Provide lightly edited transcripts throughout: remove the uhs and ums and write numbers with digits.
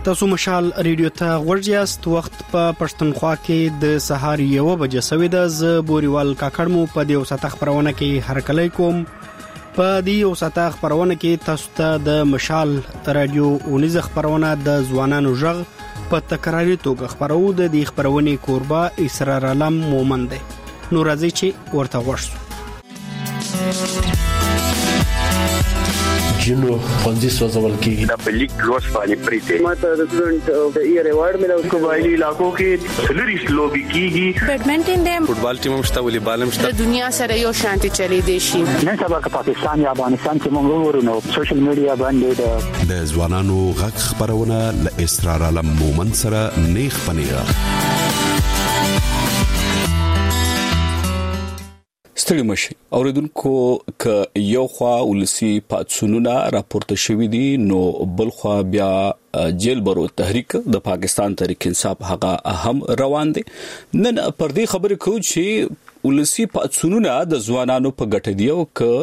تاسو مشال ریډیو ته ورجاست وخت په پښتونخوا کې د سهار 1 بجې سوي د ز بوريوال کاکړمو په دې وساته خبرونه کې هرکلی کوم په دې وساته خبرونه کې تاسو ته د مشال رادیو اونیز خبرونه د ځوانانو ژغ په تکراري توګه خبرو د دې خبرونه کوربه اسرار علم مومند نو راځي چې ورته ورسو جنو خوندي سوزول کې د بلیک روز باندې پریته ماته د سټوډنټ د ایئر ایوارډ ملو قبایلی علاقو کې سلریس لوبي کیږي بیډمنټن دې فوټبال ټیم مشته والیبال مشته د دنیا سره یو شانتي چلی دی شي نن سبا که پاکستان یا افغانستان کې موږ ورونو سوشل میډیا باندې د ځوانانو غږ خبرونه ل اسرار علم مومند سره نیخ پنیغه ستړي مشي اوریدونکو ک یو خوا ولسی پاتسونونه راپورته شوې دي نو بل خوا بیا جیل برو تحریک د پاکستان تحریک انصاف هغه اهم روان دي نن پر دې خبرې کوو چې ولسی پاتسونونه د ځوانانو په ګټه دی او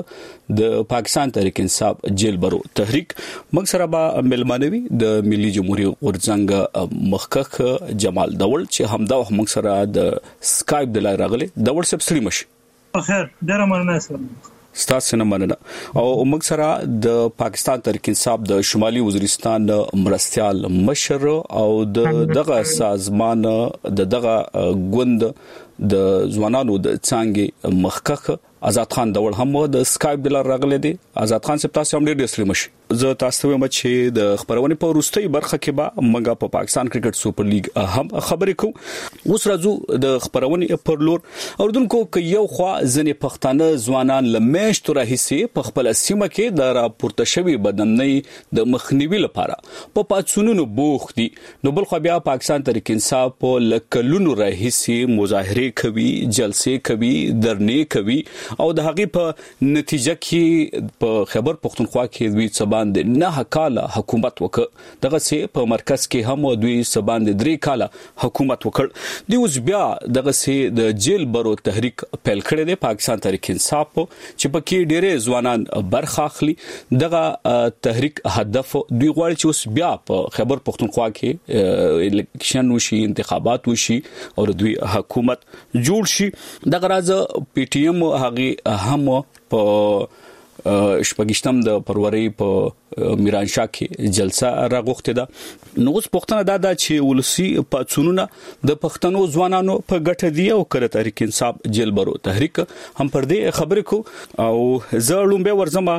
ک د پاکستان تحریک انصاف جیل برو تحریک موږ سره به ملمنوي د ملي جمهوریت غورځنګ مخکخ جمال دول چې همدا موږ سره د سکایپ د لای راغلي دول سب ستړي مشي خیر ډیره مننه سم ستاسو نه مننه او موږ سره د پاکستان تحریک انصاف د شمالي وزیرستان مرستيال مشر او دغه سازمان دغه غوند د ځوانانو د څنګه مخکخ آزاد خان دول هم د سکایپ د راغله دي آزاد خان سپ تاسو هم ډیر ډیر مشي زه تاسو ته چې د خبرونه په وروستۍ برخه کې به منګه په پاکستان کرکټ سوپر لیګ هم خبرې کوو اوس راځو د خبرونه پر لور اوردونکو ک یو خوا ځنې پښتانه ځوانان لمهشت راهسي په خپل سیمه کې د راپورته شوی بدنۍ د مخنیوي لپاره په پاتسونونو بوخ دي نو بل خو بیا پاکستان تحریک انصاف په لکلونو راهسي مظاهره کوي جلسې کوي درنې کوي او د هغې په نتیجه کې په خیبر پختونخوا کې دوی سباند نه کاله حکومت وکړ دغه سي په مرکز کې هم دوی سباند 3 کاله حکومت وکړ دی اوس بیا دغه سي د جیل برو تحریک پیل کړی دی پاکستان تحریک انصاف چې پکې ډېرې ځوانان برخه اخلي دغه تحریک هدف دوی غواړي چې اوس بیا په خیبر پختونخوا کې الیکشن وشي انتخابات وشي او دوی حکومت جوړ شي دغه راز پی ټی ایم هغه هم په شپږشتم د فروری په میرانشاه کې جلسه راغوښته ده نو اوس پښتنه دا چې ولسی پاتسونونه د پښتنو ځوانانو په ګټه دی او کړه تحریک انصاف جیل برو تحریک هم پر دې خبرې کو او زړوم به ورزما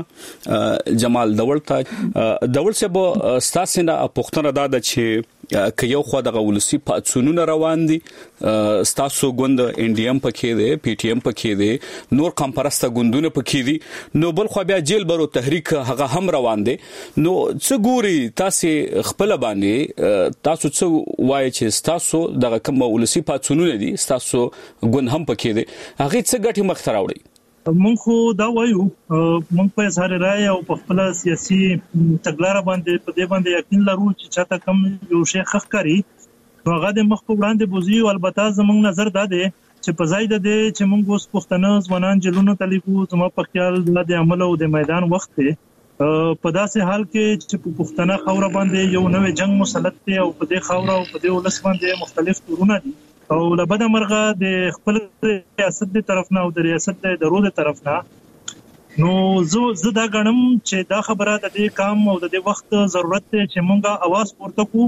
جمال دول ته دول سه ستاسو نه پښتنه دا چې که یو خو د ولسی پاتسونونه روان دي ستاسو غوند ان ډي ام پکې دي پی ټی ام پکې دي نور قمپرسته غوندونه پکې دي نو بل خو بیا جیل برو تحریک هغه هم روان دي نو څه ګوري تاسو خپل باندې تاسو څه وایي چې تاسو دغه کوم ولسی پاتسونونه دي تاسو غوند هم پکې دي هغه څه ګټي مخ ته راوړي مونږ خو دا وایو مونږ په سره رائے او په خپل سیاسي تګلارې باندې په دې باندې یقین لرو چې چاته کم یو شی خخکاری هغه د مخ په وړاندې بوزي او البته زموږ نظر دا دی چې په ځای د دې چې مونږ اوس پښتنه ځوانان جلونو تلیکو زمو په خیال د عمل او د میدان وخت دی په داسې حال کې چې په پښتنه خاور باندې یو نوې جنگ مسلط دی او په دې خاور او په دې ولس باندې مختلف تورونه دي او لبد مرغه د خپل ریاست دی طرف نه او د ریاست د درود طرف نه نو زه دا غنم چې دا خبره د دې کام او د دې وخت ضرورت دی چې مونږه आवाज پورته کو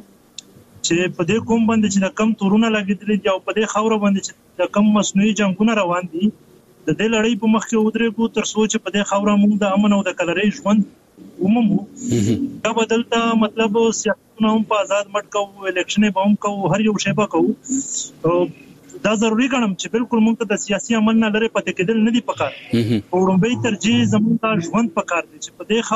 چې په دې کوم باندې چې د کم تورونه لګیدل دي او په دې خاور باندې چې د کم مصنوعي جنگونه روان دي د دې لړۍ په مخ کې ودرېږو تر څو چې په دې خاور موږ د امن او د کلرې ژوند ومومو دا بدلته مطلب سیاستونه هم په آزاد مټ کوو الیکشن به هم کوو هر یو شی به کوو دا ضروری ګڼم چې بالکل موږ ته د سیاسي عمل نه لري پاتې کېدل نه دي پکار او لومبي ترجیح زموږ ته ژوند پکار دي چې په دې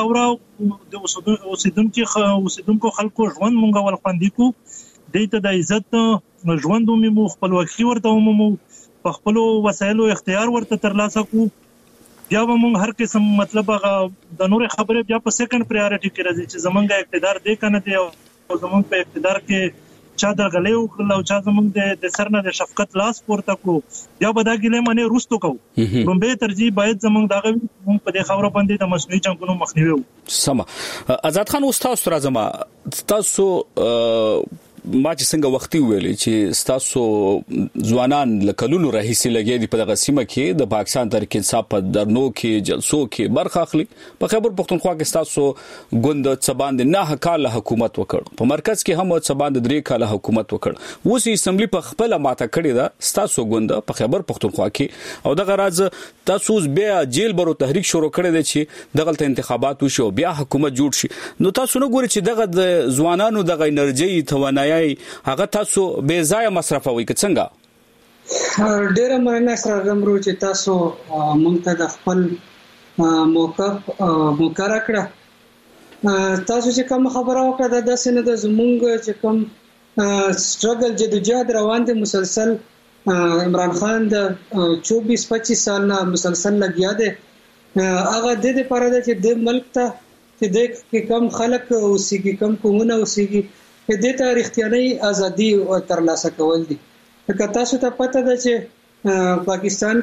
خاور او اوسیدونکو خلکو ژوند موږ ول خوندې کو دته د عزت ژوند مو خپلواکي ورته مو په خپل وسایلو اختیار ورته ترلاسه کو بیا به موږ هر قسم مطلب د نور خبره بیا په سیکنډ پرایورټي کې راځي چې زمونږه اقتدار دی کنه دی او زمونږ په اقتدار کې چا درغلې وکړل او چا زمونږ د سر نه د شفقت لاس پورته کړو یا به دا ګیلې منې رستو کوو لومبه ترجیح باید زمونږ دغه مونږ په دې خبره باندې د مصنوعي جنګونو مخنیوي وکړو. سم آزاد خان استاد سره زما تاسو ما چې څنګه وختي ویلې چې تاسو ځوانان لکلونو راهیسي لګي دي په دغه سیمه کې د پاکستان تحریک انصاف په درنو کې جلسو کې برخه اخلي. په خیبر پختونخوا کې تاسو غوند څباند نه کال حکومت وکړ په مرکز کې هم څباند 3 کال حکومت وکړ اوس اسمبلی په خپل ماته کړی دا تاسو غوند په خیبر پختونخوا کې او دغه راز تاسو بیا جیل برو تحریک شروع کړی دی چې دغه انتخابات وشو بیا حکومت جوړ شي نو تاسو نه ګورئ چې دغه د ځوانانو دغه انرژي توانایي هغه تاسو بے ځای مصرفوي که څنګه؟ ډیره مننه سره غمرو چې تاسو مونږ ته د خپل موقف مقرره کړه. تاسو چې کوم خبره وکړه د سینې د زمونږ چې کوم سټرګل جدوجہد روان دي مسلسل عمران خان د 24-25 سال نه مسلسل لګیا دي هغه د دې لپاره چې د ملک ته چې د کم خلک اوسېږي کم قومونه اوسېږي د تاریخي ازادي او ترلاسه کول دي. که تاسو ته پته ده چې پاکستان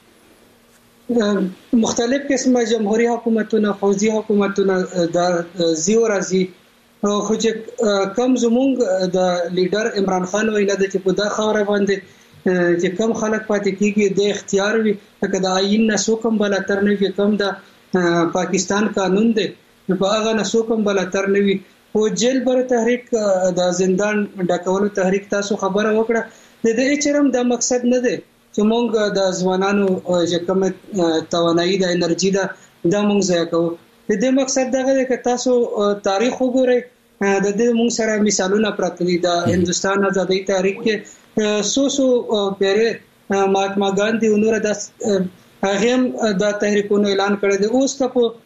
کې مختلف قسمه جمهوریت حکومتونه فوجي حکومتونه د زیو راځي خو چې کم زمونږ د لیډر عمران خان وینا د چې په دا خبره باندې چې کم خلک پاتې کیږي د اختیار وي که د آئین نه سوکم بلاتر نه وي کم د پاکستان قانون دی په هغه نه سوکم بلاتر نه وي او جیل بر تحریک د زندان ډکولو تحریک تاسو خبره وکړه د دې چرم د مقصد نه دی چې مونږ د ځوانانو چې کوم توانایي د انرژي د مونږ ځای کوو د دې مقصد دغه دی چې تاسو تاریخ وګورئ د دې مونږ سره مثالونه پراته دي د هندستان آزادۍ تحریک کې سو پیره مهاتما ګاندھی ونور د هغه د تحریکونو اعلان کړی دی اوس ته په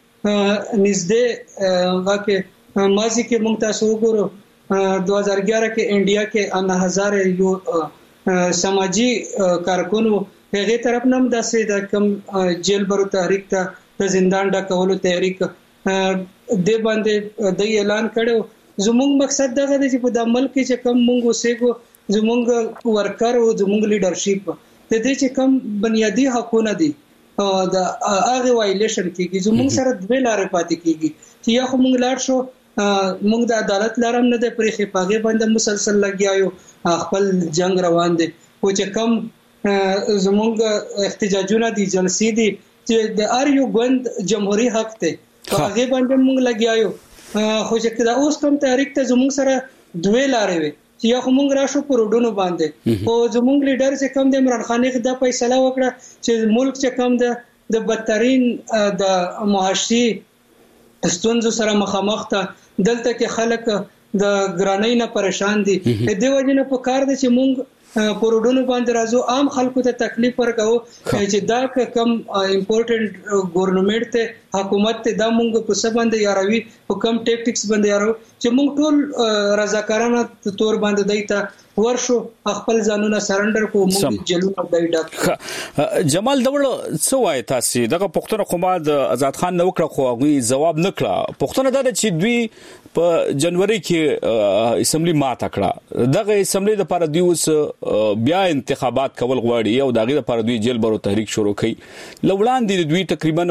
نږدې واکه ماضی کې مونږ تاسو وګورو 2011 کې انډیا کې 9000 یو سماجی کارکونو هغه طرف نم داسې د کم جیل برو تحریک ته د زندان ډکولو تحریک د باندې د اعلان کړو زموږ مقصد دغه دی چې په د ملک چې کم مونږ اوسېګو زموږ ورکر او زموږ لیډرشپ د دې چې کم بنیادی حقوقونه دي د هغه وایلیشن کیږي زموږ سره دوه لارې پاتې کیږي چې یا خو مونږ لاړ شو مونږ د عدالت لارم نه د پرېخي پاغه باندې مسلسل لګیاو خپل جنگ روان دي او چې کم زموږ احتجاجونه دي جلسې دي چې د ار یو غوند جمهوریت حق ته پاغه باندې مونږ لګیاو خو چې دا اوس کوم تحریک ته زموږ سره دوه لارې وي چې یا مونږ راشو پر روډونو باندې او زموږ لیډر چې کم د عمران خان دا فیصله وکړه چې ملک چې کم د بدترین د معاشي ستونزو سره مخامخ ته دلته کې خلک د ګرانۍ نه پریشان دي د وجنه په کار دي چې مونږ پروډونو باندې راځو عام خلکو ته تکلیف ورکاو چې دا کم امپورټنٹ ګورنمنت ته حکومت ته دا مونږ په سباند یاروي په کم ټیکټکس باندې یارو چې مونږ ټول رضاکارانه تور باندې دایته ورشو خپل ځانونه سرندر کو مونږ جلو دای ډاک جمال دول څه وای تاسو دغه پښتون قومه د آزاد خان نو کړ خو غوي جواب نکړه پښتون دا چې دوی په جنوري کې اسمبلی ماته کړه دغه اسمبلی د لپاره دیوس بیا انتخابات کول غواړي او دغه لپاره دوی جیل برو تحریک شروع کړي لوړان دي دوی تقریبا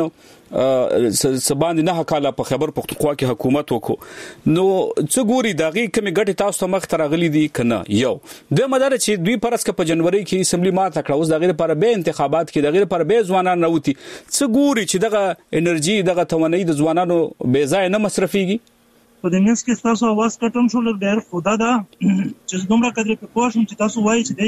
سباند نه کاله په خیبر پختونخوا کې حکومت وکړو نو څو ګوري دغه کمی ګټه تاسو ته مخ ترغلي دي کنه یو د مدار چې دوی پرس کې په جنوري کې اسمبلی ماته کړه اوس دغه لپاره به انتخابات کې دغه لپاره به ځوانان راوتی څو ګوري چې دغه انرژي دغه توانایي د ځوانانو به ځای نه مصرفيږي په دې منځ کې تاسو आवाज کټم شو لږ ډېر خدا دا چې دومره قدر په پوښتنه چې تاسو وایي چې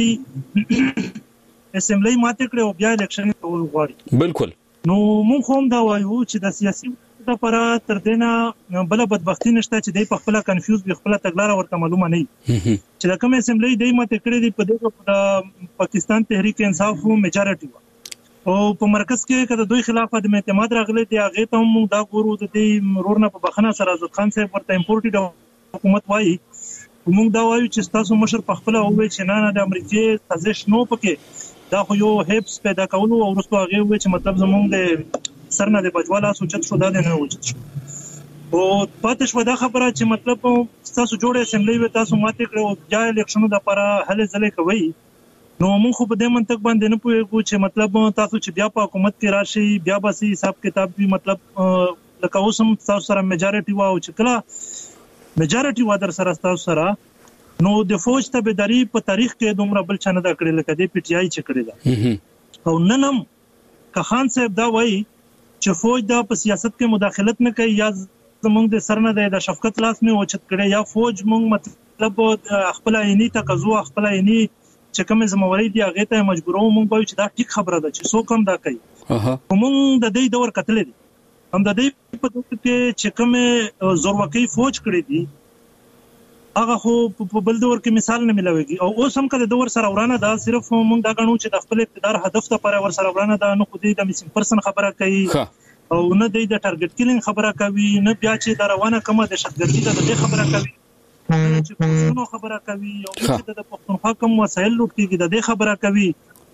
دی اسمبلی ماته کړو بیا الیکشن کول غواړي بالکل نو مونږ هم دا وایو چې د سیاسي لپاره تر دینه بل بدبختی نشته چې دی په خپل کنفیوز به خپل تګلارې ورته معلومه نه چې د کوم اسمبلی دی ماته کړی دی په دغه پاکستان تحریک انصاف میجارټي او په مرکز کې کله دوی خلاف د اعتماد راغلي دی هغه ته هم دا ګورو د دې مرورنه په بخنه سره آزاد خان صاحب ورته امپورټډ حکومت وایي موږ دا وایو چې تاسو مشر په خپل او چې نه د امریکای سازش نو پکې دا خو یو هیپس پیدا کولو او وروسته هغه وایي چې مطلب زموږ د سر نه د بجواله سوچت شو دا نه وچت شو او پاتې شو دا خبره چې مطلب تاسو جوړه اسمبلی و تاسو ماته کړو یا الیکشنونو د لپاره هله ځلې کوي نو موږ خو په دې منطق باندې نه پوهیږو چې مطلب تاسو چې بیا په حکومت کې راشي بیا به سي حساب کتاب به مطلب لکه اوسم تاسو سره میجارټي واو چې کله میجارټي و در سره تاسو سره نو د فوج تابعداري په تاریخ کې دومره بل چانه دا کړل لکه د پی ټی آی چې کړی دا او ننم که خان صاحب دا وایي چې فوج دا په سیاست کې مداخلت نه کوي یا زمونږ د سر نه د شفقت لاس نه اوچت کړي یا فوج مونږ مطلب خپل عیني تقاضو خپل عیني چې کوم زموږ دی هغه ته مجبورو مونږ وایو چې دا ټیک خبره ده چې څوک هم دا کوي مونږ د دې دور کتل دي هم د دې په توګه کې چې کوم زورواکي فوج کړی دي هغه خو په بل دور کې مثال نه ملويږي او اوس هم کله دور سره ورانه دا صرف مونږ دا غنو چې د خپل اقتدار هدف ته پر ور سره ورانه دا نو خو دې د میسنګ پرسن خبره کوي او نه د ټارګټ کیلینګ خبره کوي نه بیا چې دا روانه کومه د شتګردي د خبره کوي چې پښتون خبره کوي او چې د پښتونخوا کوم وسایل لوټ کیږي د دې خبره کوي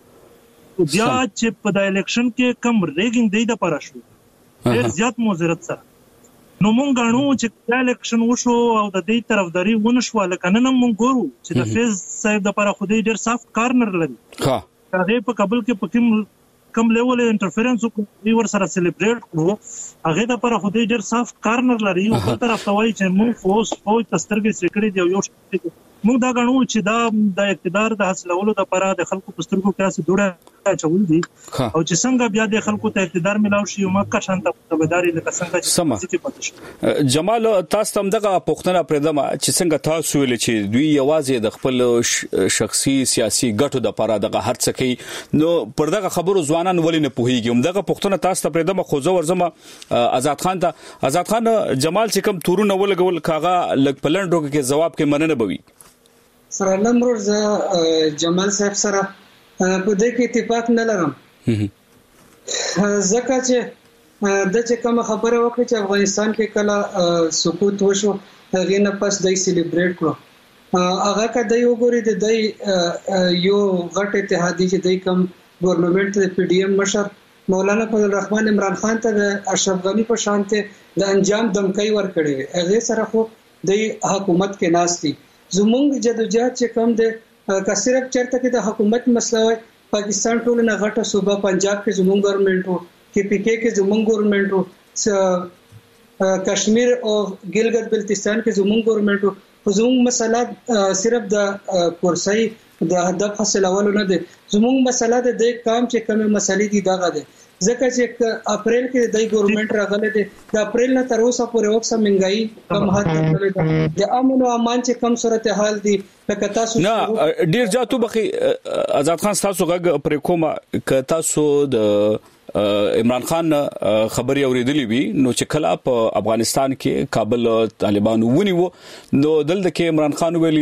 بیا چې په د الیکشن کې کم ریګینګ دی د پاره شو ډېر زیات مضرت سره نو مونږ غواړو چې د الیکشن وشو او د دې طرفداري ونه شو لکه نن مونږ ګورو چې د فیض صاحب د لپاره خو دې ډېر سافت کارنر لري هغه په کابل کې په کم لیول انټرفیرنس کوي ور سره سلیبریټ کړو هغه د لپاره خو دې ډېر سافت کارنر لري او په طرف ته وایي چې مونږ فوج تسترګې سکړې دی یو مونږ دا غواړو چې دا د اقتدار د حاصلولو لپاره د خلکو پسترګو کې اسې دوړه چول دي او چې څنګه بیا د خلکو ته اقتدار ملاوي شي او مکه شانته تابعداري لکه څنګه چې پاتې شي جمال تاسو هم دغه پښتنه پردمه چې څنګه تاسو ویل چې دوی یوازې د خپل شخصي سیاسي ګټو د لپاره دغه هر څه کوي نو پر دغه خبرو ځوانان ولې نه پوهیږي هم دغه پښتنه تاسو پردمه خو زو ورزمه آزاد خان جمال چې کوم تورونه ولګول کاغه لګ پلنډو کې جواب کې مننه بوي سره لمر ز جمال صاحب سره په دې کې اتفاق نه لرم ځکه چې د چې کوم خبره وکړه چې افغانستان کې کله سقوط وشو هغه نه پس دای سلیبریټ کړو هغه کده یو ګوري د دای یو غټ اتحادی چې دای کوم ګورنمنت د پی ډی ایم مشر مولانا فضل الرحمن عمران خان ته د اشرف غنی په شانته د انجام دمکای ور کړی هغه سره خو د حکومت کې ناشتي زمونږ جدوجہد چې کوم د که صرف چرته کې د حکومت مسله وای پاکستان ټول نه غټه صوبه پنجاب کې زمونږ ګورنمنت وو کې پی کې زمونږ ګورنمنت وو کشمیر او ګلګت بلتستان کې زمونږ ګورنمنت وو زمونږ مسله صرف د کورسۍ د هدف حاصلولو نه دي زمونږ مسله د کام چې کومه مسلې دي دغه ده ځکه چې اپریل کې د ګورنمنت راغله دي د اپریل نه تر اوسه پورې وخت منګای کم حد ته ده د امن او امان چې کم صورتحال دي لکه تاسو نه ډیر جاتو بخي آزاد خان تاسو غږ پر کومه ک تاسو د عمران خان خبري اوریدلې وی نو چې کله په افغانستان کې کابل طالبانو ونیو نو دلته کې عمران خان ویلي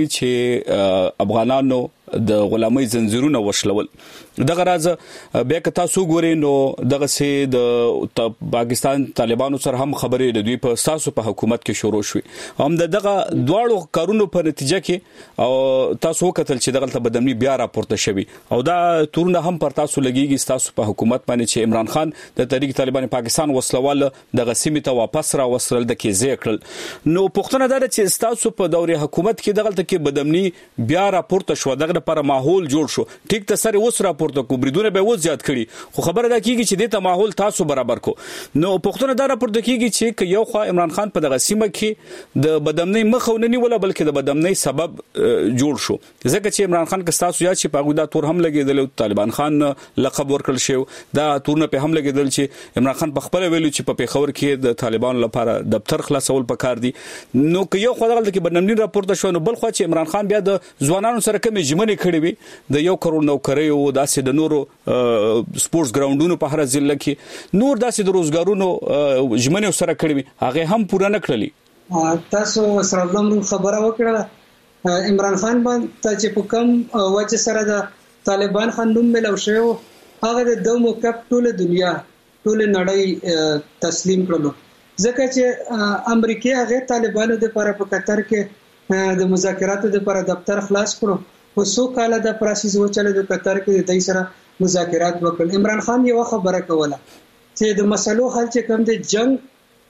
چې افغانانو د غلامۍ زنجیرونه وشلول دغه راز بیا که تاسو ګورئ نو دغه سي د پاکستان طالبانو سره هم خبرې د دوی په تاسو په حکومت کې شروع شوې هم دغه دواړو کارونو په نتیجه کې او تاسو وکتل چې دغه بدمنی بیا راپورته شوی او دا تورونه هم پر تاسو لګیږي تاسو په حکومت باندې چې عمران خان د تحریک طالبان پاکستان وسلوال دغه سیمه ته واپس را وسرل د کې ذکر نو پښتنه دا چې تاسو په دورې حکومت کې دغه کې بدمنی بیا راپورته شو دغه لپاره ماحول جوړ شو ټیک ته سره اوس راپورته کو بریدونه به و زیات کړي خو خبره ده کیږي چې د ته ماحول تاسو برابر کو نو پښتون دا راپورته کیږي چې یو خو عمران خان په دغه سیمه کې د بدمنۍ مخاونني ولا بلکې د بدمنۍ سبب جوړ شو ځکه چې عمران خان که تاسو یاد شي په غوډه تور هم لګیدل طالبان خان لقب ورکړل شو دا تورونه په هم لګیدل چې عمران خان په خپل ویلو چې په پیښور کې د طالبان لپاره دفتر خلاصول پکار دي نو که یو خو دغه کې بدمنۍ راپورته شو نو بل خو چې عمران خان بیا د ځوانانو سره کوم جمعنی کړی وي د 1 کروڑ نوکری او داسې د نورو سپورتس ګراوندونو په هر ځل کې نور داسې د روزګارونو جمعنی سره کړی وي هغه هم پوره نه کړلی تاسو سره کوم خبره وکړه عمران خان باندې چې په کوم وجه سره د طالبان خاندوم ملو شو هغه د دوه موقف ټول دنیا ټول نړۍ تسلیم کړلو ځکه چې امریکای هغه طالبانو د لپاره په قطر کې د مذاکراتو د لپاره دفتر خلاص کړو په سو کال د پروسس وچاله د قطر کې د دې سره مذاکرات وکړل عمران خان یو خبره کوله چې د مسلو حل چې کوم د جنگ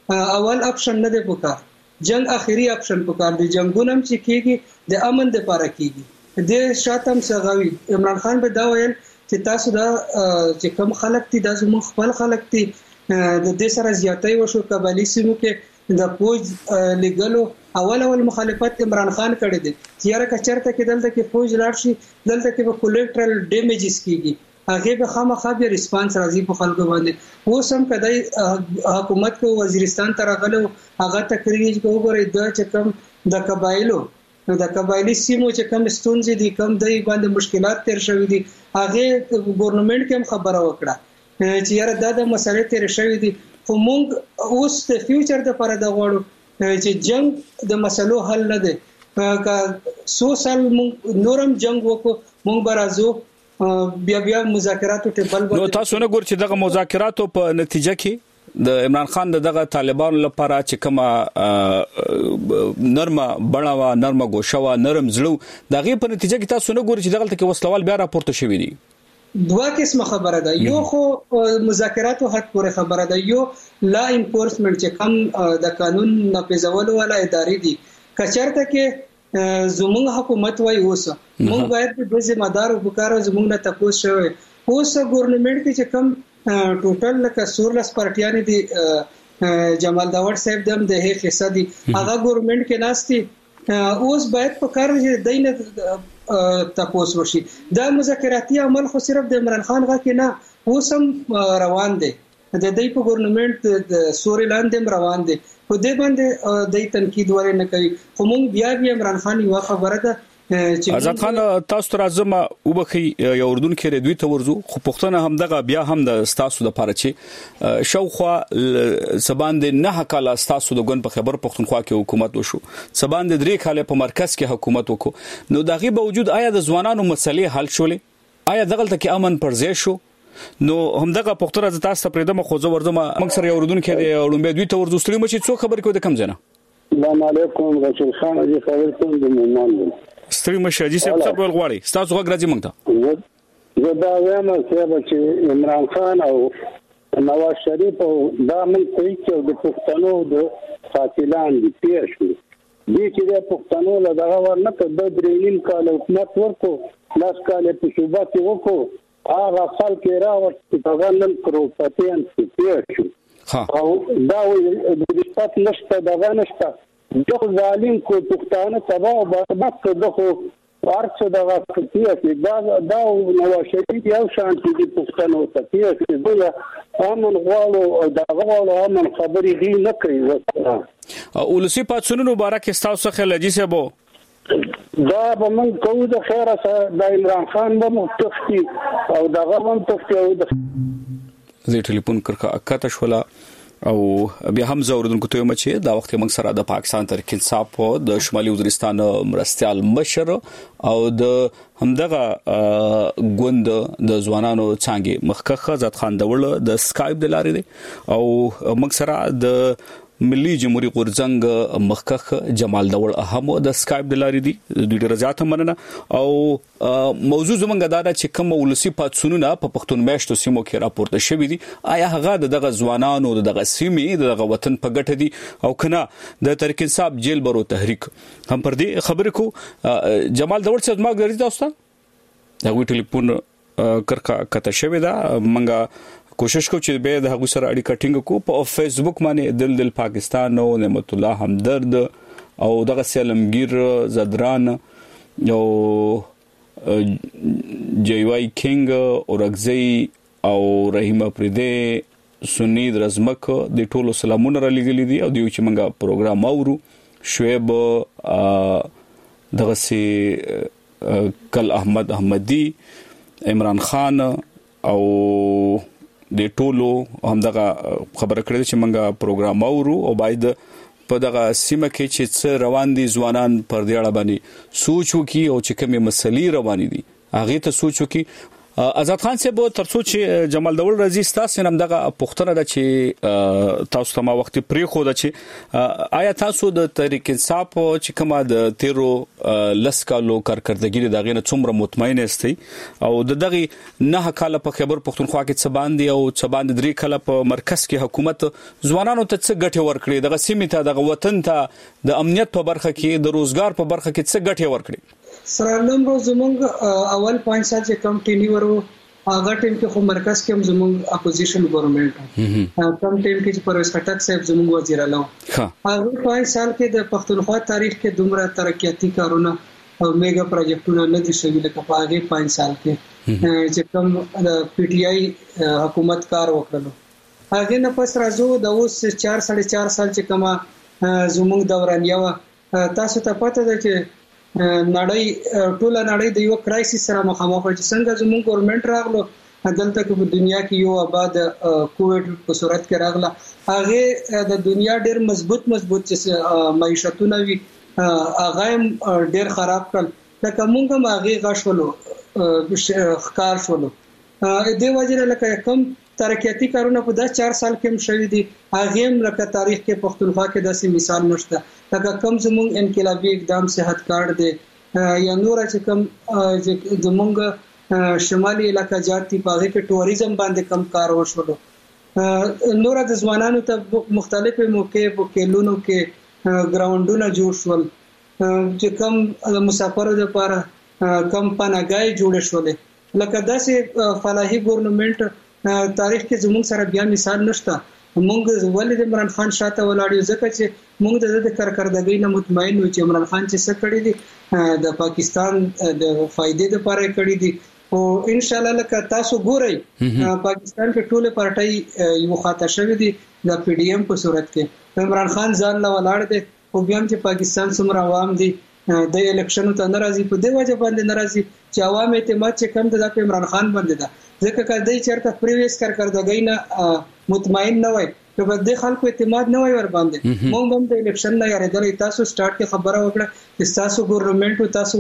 اول اپشن نه دی پکار جنگ اخیری اپشن پکار دی جنگونم چې کیږي د امن د لپاره کیږي د شاتم سغاوي عمران خان به دا ویل چې تاسو دا چې کم خلک دي د زموږ خپل خلک دي د دې سره زیاتې وشو قبایلی سیمو کې د فوج لګلو اول مخالفت عمران خان کړی دی چې یاره کچرته کې دلته کې فوج لاړ شي دلته کې به کولیټرل ډیمیجز کیږي هغه به خامخا به ریسپانس راځي په خلکو باندې و سم کدی حکومت کو وزیرستان ته راغلو هغه تقریر کوي د چکم د قبایلو نو د قبایلی سیمو چې کم ستونزې دي کم دای باندې مشکلات تیر شوې دي هغه ګورنمنت کې خبره وکړه چې یاره دا د مسلې تیر شوې دي خو موږ اوس د فیوچر د لپاره د غواړو چې جنگ د مسلو حل نه دی که 100 سال موږ نورم جنگ وکړو موږ برازو بیا مذاکراتو ټیبل باندې نو تاسو نه ګور چې دغه مذاکراتو په نتیجه کې د عمران خان دغه طالبانو لپاره چې کومه نرمه بڼه نرمه ګوښه نرم زړه دغه په نتیجه کې تاسو نه ګور چې دغه کې وسلوال بیا راپورته شوی دي دوه قسمه خبره ده یو خو مذاکراتو حد پورې خبره ده یو لا انفورسمنت چې کم د قانون نافذولو ولا ادارې دي کچرته کې زموږ حکومت وای اوسه موږ باید د ذمہ دار وکړو زموږ نه تاسو شوی اوسه ګورنمنت کې چې کم ټوټل لکه 16 پارټیان دي جمال داوود صاحب دم د هغه حصہ دي هغه ګورنمنت کې ناشتي اوس باید په کار چې دینه تاسو وشي دا مذاکراتي عمل خو صرف د عمران خان غا کې نه اوسم روان دي د دې په ګورنمنت د سوري لاندې روان دي په دې باندې د تنقید ور نه کوي خو مونږ بیا عمران خان یو خبره ده چې آزاد خان تاسو تر ازمه وبخي یو اردن کې دوی ته ورزو خو پښتنه هم دغه بیا هم د تاسو د پاره چې شوخه سباند نه کاله تاسو د ګون په خبر پښتونخوا کې حکومت وشو سباند درې کاله په مرکز کې حکومت وکړو نو دغه باوجود آیا د ځوانانو مسلې حل شولې آیا دغه کې امن پر ځای شو نو همدغه پښتون از تاسو پرې د مخوزه ورزمه موږ سره یو اردن کې د اولمبیا دوی ته ورزو ستړي مچې څو خبر کوي د کم ځنه السلام علیکم رسول خان اجي خبر کوم د مومن ستړي مشه اجي څه څه ول غواړي تاسو غږ راځي موږ ته زه دا وایم چې عمران خان او نواز شریف او دا من کوي چې د پښتنو د قاتلان دي پیښ دي چې د پښتنو له دغه ورنه د درېنیم کال حکومت ورکو لاس کال په صوبات وکړو هغه خلک راوړل چې هغه نن کروپاتین پیښ او دا د رښتات نشته دغه نشته دغه ظالم کو پښتانه تباہ او برباد کړ دغه ورڅ دغه پیښ دا نو شریف یو شانتي د پښتنو ته پیښ دی امن غواړو دغه غواړو امن خبرې دی نه کوي ولسی پاتسونو مبارک تاسو خل اجي سبو دا به من کوو د خیره سره د عمران خان به مفتختی او دغه هم تفتی او د زی ټلیفون کرکا اکاته شولا او بیا هم زوردونکو ته مچې دا وخت موږ سره د پاکستان تحریک انصاف د شمالي وزیرستان مرستيال مشر او د همدغه ګوند د ځوانانو څنګه مخکخه زاد خان دول د سکایپ د لارې دی او موږ سره د ملي جمهوریت غورځنګ مخکخ جمال داوړ اهم د سکایپ د لارې دی دوی ډیر زیات مننه او موضوع زمونږ دا چې کوم ولسی پاتسونونه په پښتون میشتو سیمو کې راپورته شوې دي آیا هغه دغه ځوانانو دغه سیمې دغه وطن په ګټه دي او کنه د تحریک انصاف جیل برو تحریک هم پر دې خبرې کو جمال داوړ څخه ما غوړی تاسو ته دا وی ټلیفون کرکا کته شوې ده منګه کوشش کو چې به د هغه سره اړیکه ټینګ کو په فیسبوک باندې دل پاکستان او نعمت الله همدرد او دغه سلمگیر زدران او جیوای کینګ اورګزی او رحیم افریدی سنید رزمک د ټولو سلامونه را لګلې دي او دیو چې منګه پروګرام اورو شعیب دغه سي کل احمد احمدی عمران خان او د ټولو همدغه خبره کړې چې موږ پروګرام اورو او باید په دغه سیمه کې چې څه روان دي ځوانان پر دې اړه باندې سوچ وکړي او چې کومه مسلې روان دي هغه ته سوچ وکړي آزاد خان صاحب ترڅو چې جمال دول رضی تاسو نن دغه پښتنه د چې تاسو ته ما وخت پرې خو د چې آیا تاسو د تحریک انصاف چې کومه د 13 لسکالو کارکړدګي دغه نه څومره مطمئن استي او دغه نه کاله په خیبر پښتونخوا کې څه باندې او څه باندې درې کاله په مرکز کې حکومت ځوانانو ته څه ګټه ورکړي دغه سیمه ته دغه وطن ته د امنیت په برخه کې د روزګار په برخه کې څه ګټه ورکړي سره نمبر زمونږ اول 5 سال چې کم ټینی ورو هغه ټیم کې خو مرکز کې هم زمونږ اپوزیشن ګورنمنت کم ټیم کې چې پرویز خټک صاحب زمونږ وزیر اعلی هغه 5 سال کې د پښتونخوا تاریخ کې دومره ترقیاتي کارونه او میگا پروجیکټونه نه دي شوي لکه په هغه 5 سال کې چې کوم د پی ټی آی حکومت کار وکړو هغه نه پس راځو د اوس 4.5 سال چې کومه زمونږ دورانیه تاسو ته پته ده چې نړۍ ټوله نړۍ د یو کرایسس سره مخامخ چې څنګه زموږ ګورنمنت راغلو دلته په دنیا کې یو آباد کووډ په صورت کې راغله هغه د دنیا ډېر مضبوط چې معیشتونه وي هغه ډېر خراب کړل لکه موږ هم هغه غشولو ښکار شولو د وجه لکه کم ترقیاتي کارونه په 4 سال کې هم شوي دي هغه هم لکه تاریخ کې پښتونخوا کې داسې مثال نشته لکه کم زموږ انقلابي اقدام صحت کارت دی یا نور چې کم زموږ شمالي علاقہ جاتی په کې ټوریزم باندې کم کار وشول نور د ځوانانو ته مختلفه موقع په کلونو کې ګراوندونه جوړ شول چې کم مسافرو لپاره کم پناهګای جوړ شول لکه داسې فلاحي ګورنمنت تاریخ کې زموږ سره بیا مثال نشته موږ ولې د عمران خان شاته ولاړو ځکه چې موږ د کارکړدګۍ نه مطمئن یو چې عمران خان چې څه کړی دي د پاکستان د فائدې لپاره کړی دي او ان شاء الله لکه تاسو ګورئ پاکستان کې ټوله پارټي یو خاطر شوی دي د پی ډی ایم په صورت کې عمران خان ځان لا ولاړ دي او بیا چې پاکستان څومره عوام دي د الیکشن ته ناراضي په دی وجه باندې ناراضي چې عوام اعتماد چې کم ده په عمران خان باندې ده ځکه کله چېرته پریویس کارکړدګۍ نه مطمئن نه وای که به د خلکو اعتماد نه وای ور باندې موږ هم د الیکشن نه یاردل تاسو سٹارټ کې خبره وکړه چې تاسو ګورنمنت تاسو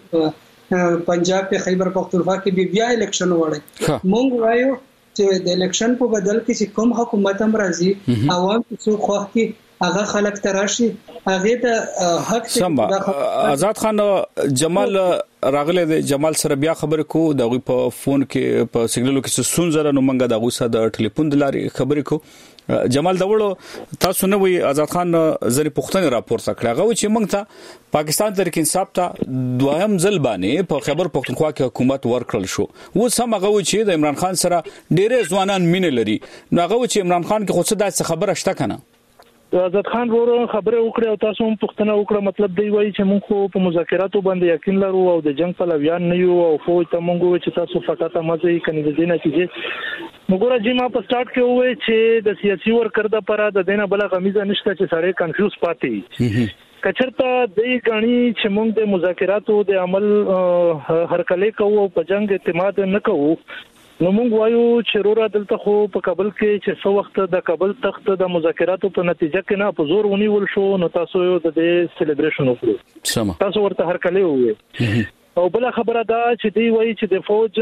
ولې پنجاب په خیبر پختونخوا کې بیا الیکشن وړي موږ وایو چې د الیکشن په بدل کې چې کوم حکومت هم راځي عوام څو خوښ کې هغه خلک تراشي هغه د حق آزاد خان جمال راغله د جمال سره بیا خبرې کو دغه په فون کې په سیګنالو کې سونزره نو منګه دغه سره د ټلیفون د لارې خبرې کو جمال دغه تاسو نه وي آزاد خان زری پښتنه راپور سکړه غو چې موږ ته پاکستان تحریک انصاف ته دویم ځل باندې په خیبر پښتونخوا کې حکومت ورکړل شو و سم غو چې د عمران خان سره ډېر ځوانان مینه لري نو غو چې عمران خان کې خو څه داسې خبره شته کنه آزاد خان ورو خبره وکړه او تاسو هم پښتنه وکړه مطلب دی وایي چې موږ خو په مذاکراتو باندې یقین لرو او د جنگ په لویان نه یو او فوج ته موږ چې تاسو فقط مزه کني د دینه چې موږ راځي ما په سٹارټ کې وې چې د سیاسي ورکر د پاره د دینه بل غمیزه نشته چې سړی کنفیوز پاتې کچرته د غاڼي چې موږ د مذاکراتو د عمل هرکله کوو په جنگ اعتماد نه کوو نو موږ وایو چې رورا دلته خو په کابل کې چې څو وخت د کابل تخت د مذاکراتو په نتیجه کې نه په زور ونیول شو نو تاسو یو د سلیبریشن وکړو تاسو ورته هرکله وې او بل خبره دا چې دی وایي چې د فوج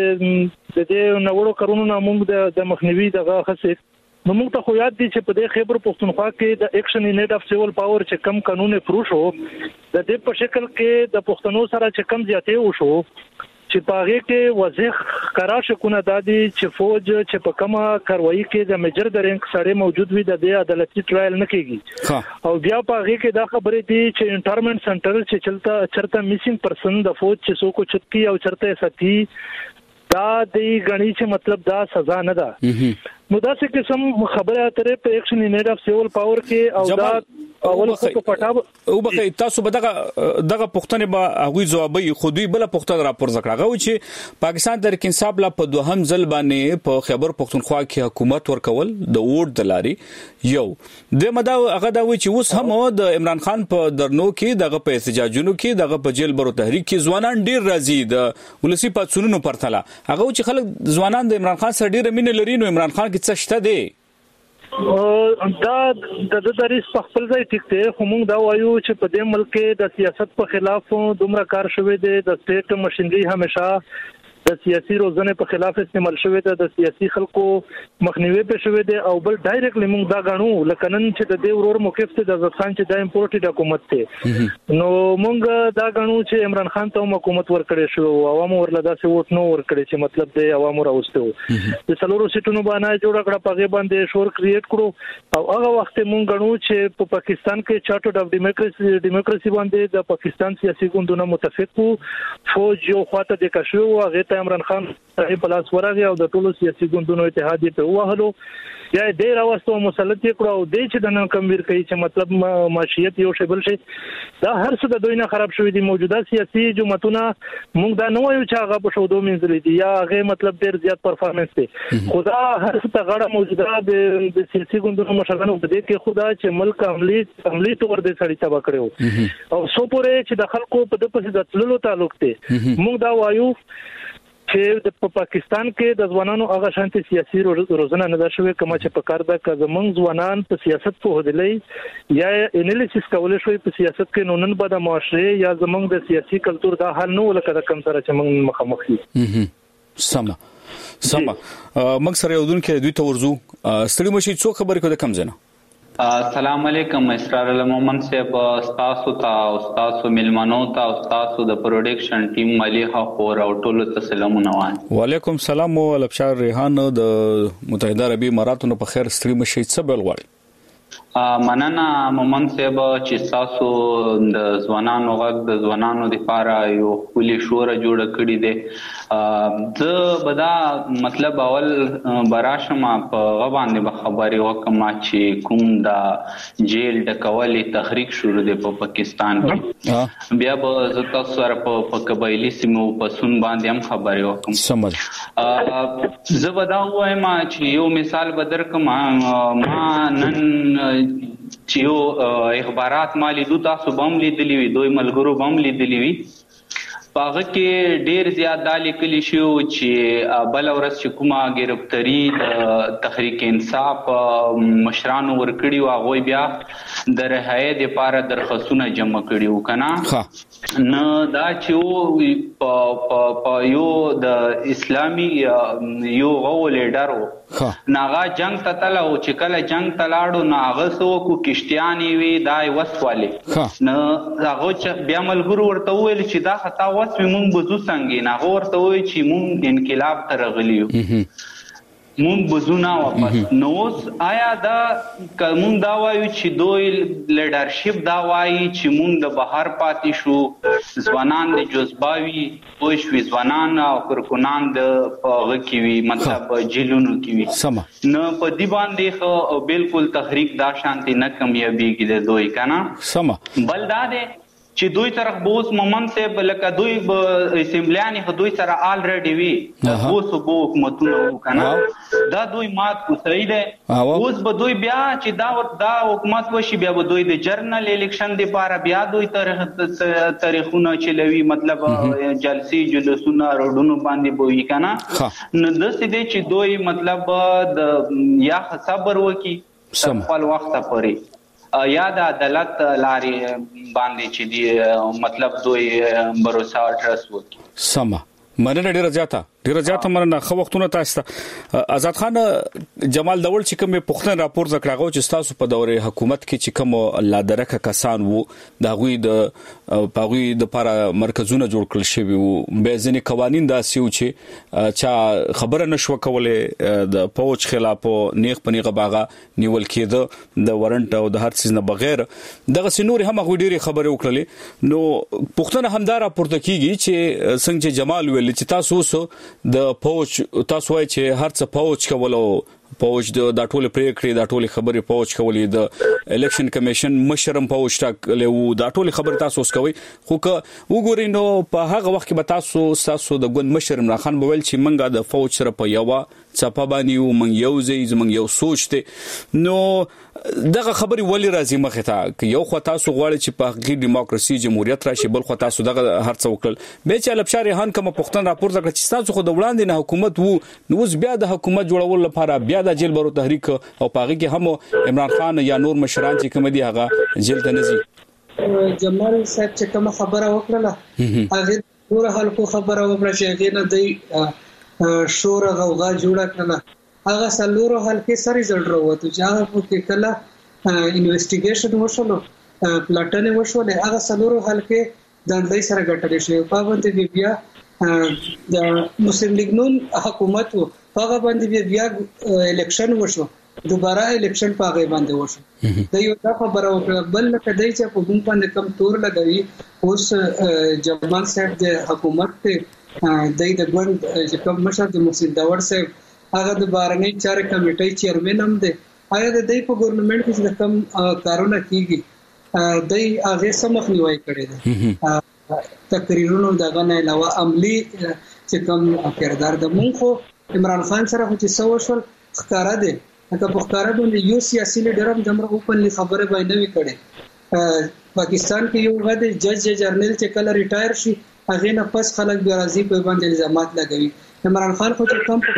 د نوړو کارونو موږ د مخنیوي دغه خاصه نو موږ ته خو یاد دي چې په دې خیبر پښتونخوا کې د اکشن ان نیډ اف سیول پاور چې کم قانون پروش هو د دې په شکل کې د پښتنو سره چې کم زیاتې وشو چې پاغه کې وضاح قرار شکونه دادي چې فوج چې په کومه کاروایی کې د میجر د رینک سره موجود وي د عدالتي ټرایل نه کیږي او بیا پاغه کې دا خبره دي چې انټرمنټ سنټر چې چرته میسینګ پرسن د فوج چې څوک چتکی او چرته ساتي دا د غنی چې مطلب دا سزا نه ده نو دا څه قسم خبره اترې په اکشن ان نیډ اف سیول پاور کې او دا اول خو پټاو او بخې تاسو به دغه پښتنه به هغه جوابي خودي بل پښتنه راپور ذکر غو چې پاکستان تحریک انصاف لا په دوهم ځل باندې په خیبر پښتونخوا کې حکومت ورکول د ووټ د لاري یو د مدا هغه دا وی چې اوس هم د عمران خان په درنو کې دغه په احتجاجونو کې دغه په جیل برو تحریک کې ځوانان ډیر راځي د ولسی پاتسونو پرتله هغه چې خلک ځوانان د عمران خان سره ډیر مینه لري نو عمران خان کې څه شته دی دا د دریس په خپل ځای ټیک دی خو موږ دا وایو چې په دې ملک د سیاست په خلاف دومره کار شوی دی د سټیټ ماشينري همیشه د سیاسي روزنې په خلاف استعمال شوی دی، د سیاسي خلکو مخنیوي په شوی دی، او بل ډایرکټلی موږ دا غاڼو لکه نن چې د دې ورور موقف ته د عزت خان چې د امپورټډ حکومت ته نو موږ دا غاڼو چې عمران خان ته حکومت ورکړی شو، عوامو ورله داسې ووټ نو ورکړي چې مطلب د عوامو راوستو د څلورو سیټونو باندې جوړ کړه، په باندې شور کریټ کړو، او هغه وخت موږ غاڼو چې په پاکستان کې چارټر اف ډیموکراسي باندې د پاکستان سیاسي ګوندونو متفق وو، فوج یو خواته د کشو هغه ته عمران خان صاحب پلاس ورغی او د ټولو سیاسي ګوندونو اتحاد په وهلو یا ډېر راوستو مسلط کړو، او د چې د نن کمویر کوي چې مطلب معیشت یو شی بل شي دا هر څه د دوی نه خراب شوی دي. موجوده سیاسي جماعتونه موږ دا نه وایو چې هغه په شودو منځلې دي یا هغه مطلب ډېر زیات پرفارمنس دي، خدا هر څه ته غاړه موجوده د سیاسي ګوندونو مشرانو په دې کې خدا چې ملک عملی تور د سړی تبا کړو، او سو پورې چې د خلکو په د پسې د تللو تعلق دی موږ دا وایو چې په پاکستان کې د ځوانانو هغه شانتي سیاسي روزنه نه ده شوې کومه چې په کار ده که زمونږ ځوانان په سیاست په هدلې یا انالیسس کول شوی په سیاست کې نو نن به د معاشره یا زمونږ د سیاسي کلچر دا حل نه ولکه د کم سره چې موږ مخامخ یو. سم موږ سره یو دن کې دوی ته ورزو ستړي مشي څو خبرې کو د کم زنه. السلام علیکم اسرار المومن صاحب، استاسو ته استاسو ملمنو ته استاسو د پروډکشن ټیم مليحه خور او ټولو ته سلامونه وایم. وعلیکم السلام او الابشار ریحان د متحده عربی اماراتو په خیر ستړي مشي څه بل غواړي. مننه مومن صاحب چې تاسو د ځوانانو غږ د ځوانانو لپاره یو خولي شوره جوړ کړی دی. زه به دا مطلب اول براشم په غوښنه به خبرې وکم چې کوم د جیل د کولې تحریک شروع دی په پاکستان کې، بیا به زه تاسو سره په قبایلی سیمو په سن باندې هم خبرې وکم. سمج زه به دا وایم چې یو مثال به درکم. ما نن چې یو اخبارات مالي دو تاسو بم لیدلی وي، دوی ملګرو بم لیدلی وي، پاغه کې ډیر زیات دالي کلی شو چې بل ورځ چې کومه گرفتاری د تحریک انصاف مشرانو ورکړي او هغه بیا د رهایی د لپاره درخواستونه جمع کړي وکنه نه دا چې په یو د اسلامي یو غو لیډر ناغه جنگ ته تل او چې کله جنگ ته لاړو ناغه سو کو کشتیانی وی دای وسواله نه هغه چې بیا ملګرو ورته ویل چې دا خطا وس مونږ بزو څنګه نه ورته وی چې مونږ انقلاب ته راغلیو مونږ بزونه واپس نوس آیا دا کوم دا وایو چې دوی لیډرشپ دا وایي چې مونږ د بهر پاتې شو ځوانان د جذباوي او شوي ځوانان او کورکونان د غکیوي مطلب جیلونو کیوي نه په دی باندې خو بالکل تحریک دا شانتي نه کمیابیږي د دوی کنه بل دا ده چې دوی طرف بوس مومن سے لکه دوی اسمبلیانی خو دوی سره الریډي وی بوس بو حکومتونه وکنه دا دوی مات کو صحیح ده اوس به دوی بیا چې دا حکومت وشي بیا به دوی د جرنل الیکشن د لپاره بیا دوی تاریخونه چلوي مطلب جلسي جلوسونه روډونو باندې بوي کنه نو د سې چې دوی مطلب د یا صبر وکي خپل وخت پورې یا د عدالت لارې باندې چې دی مطلب دوی بروسا ټرس وکړي. سما مننه ډیره زیاته مننه. خو وختونه تاسو ته آزاد خان جمال دول چې کوم پښتون راپور ذکرغو چې تاسو په دوره حکومت کې چې کوم لا درکه کسان وو دا غوي د پاغوي د لپاره مرکزونه جوړ کړل شوی وو به ځینې قوانين داسې و چې چا خبره نشو کوله د پوج خلاف نیغ پنیغه باغه نیول کېده د وارنټ او د هر څه نه بغیر دغه سنوري هم غوي ډیره خبره وکړلې نو پښتون همدار راپورته کیږي چې څنګه جمال ویل چې تاسو وسو د پوج تاسو وایي چې هر څه پوج کولو پوج د ټوله پریکړې د ټوله خبرې پوج کولې د الیکشن کمیشن مشرم پوج ټاکلې وو د ټوله خبرې تاسو اوس کوي خو که وګورئ نو په هغه وخت کې به تاسو د ګوند مشر عمران خان بویل چې منګه د فوج سره په یو چپا باندې یو من یو زمنګ یو سوچ ته نو دغه خبري ولې راځي مخه ته یو خو تاسو غواړئ چې په حقیقي دیموکراسي جمهوریت راشي بل خو تاسو دغه هر څه وکړل به چې الابشار ریحان کوم پښتون راپور ذکر چې تاسو خو د وړاندې نه حکومت وو نو اوس بیا د حکومت جوړول لپاره بیا د جیل برو تحریک او پاغي کې هم عمران خان یا نور مشران چې کوم دي هغه جیل ته نزي. جمال صاحب چې کوم خبره وکړه هغه ټول خلکو خبره وکړه چې هغه نه دی شور غوغا جوړه کړه. هغه سلورو حلقې سره ځل راوته چې هغه په کله انویسټیګیشن وشول پلاټنه وشول هغه سلورو حلقې د اندای سره ګټل شي. په باندې بیا د مسلم لیگ نون حکومت هغه باندې بیا الیکشن وشو دوباره الیکشن پاغه باندې وشو. د یو دا خبره وکړه بل کدی چې په موږ باندې کم تور لګوي اوس جمال صاحب د حکومت ته د ګوند چې کوم مشر د محسن داور صاحب هغه د بارنۍ چارې کمیټې چیرمن هم دی. هغه د دې په ګورنمنت کې د کم کارونه کیږي د هغه سمخ نیوي کړی دی. تقریرونو دغه نه علاوه عملی چې کوم کردار د مونږ عمران خان سره چې سوشل ښکارا دی هغه په ښکارا باندې یو سیاسي لیډر هم دمر اوپنلی خبره باندې وی کړي. پاکستان کې یو غد جج جرنل چې کله ریټایر شي هغه نه پس خلک بیا راځي په باندې الزامات لګوي. عمران خان خو چې کوم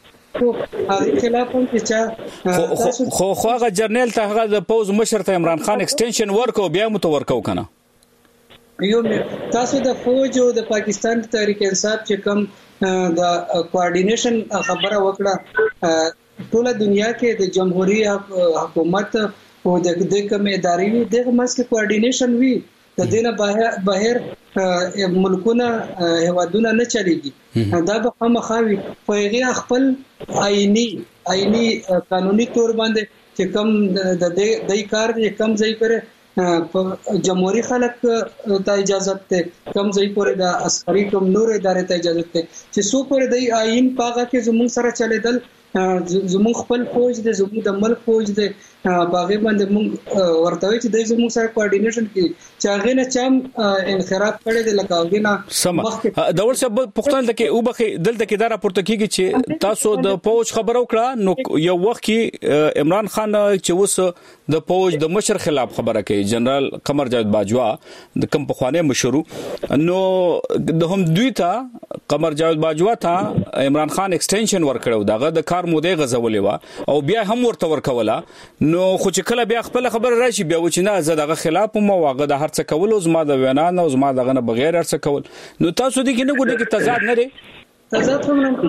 هغه خلاف هم چې خو هغه جرنل ته هغه د پوز مشر ته عمران خان ایکسټنشن ورکو بیا مو ته ورکو کنه. یو تاسو د فوج او د پاکستان تحریک انصاف چې کوم د کوارډینیشن خبره وکړه ټول دنیا کې د جمهوریت حکومت او د کوم ادارې دغه مسله کوارډینیشن وی د دینه بهر ملکونه هوادونه نه چلیږي. دا به خامخاوي په هغه خپل آئینی قانوني تور باندې چې کوم د دې کار کم ځای پر جمهوریت خلک ته اجازه ته کم ځای پورې د عسکري کوم نور ادارې ته اجازه ته چې سو پر د آئین پاګه کې زموږ سره چلیدل زموږ خپل فوج د زموږ د ملک فوج د باغې باندې موږ ورته چې د زموږ سره کوارډینیشن کې چې هغه نه چم انخراط کړي د لکاوګي نه د ورسره پښتون د کې او بخې دلته کې دا راپورته کیږي چې تاسو د فوج خبرو کړه نو یو وخت کې عمران خان چې وس د فوج د مشر خلاف خبره کوي جنرال قمر جاوید باجوا د کم په خوانه مشرو نو د هم دوی ته قمر جاوید باجوا ته عمران خان ایکسټنشن ورکړو دغه د کار موده غزولې وا او بیا هم ورته ورکوله نو خو چې کله بیا خپل خبر راشي بیا و چې نه زه دغه خلاف مو واغه د هرڅ کول او زما د وینا نه زما دغه نه بغیر هرڅ کول نو تاسو دې کې نه ګوډه کې تضاد نه لري تضاد هم نه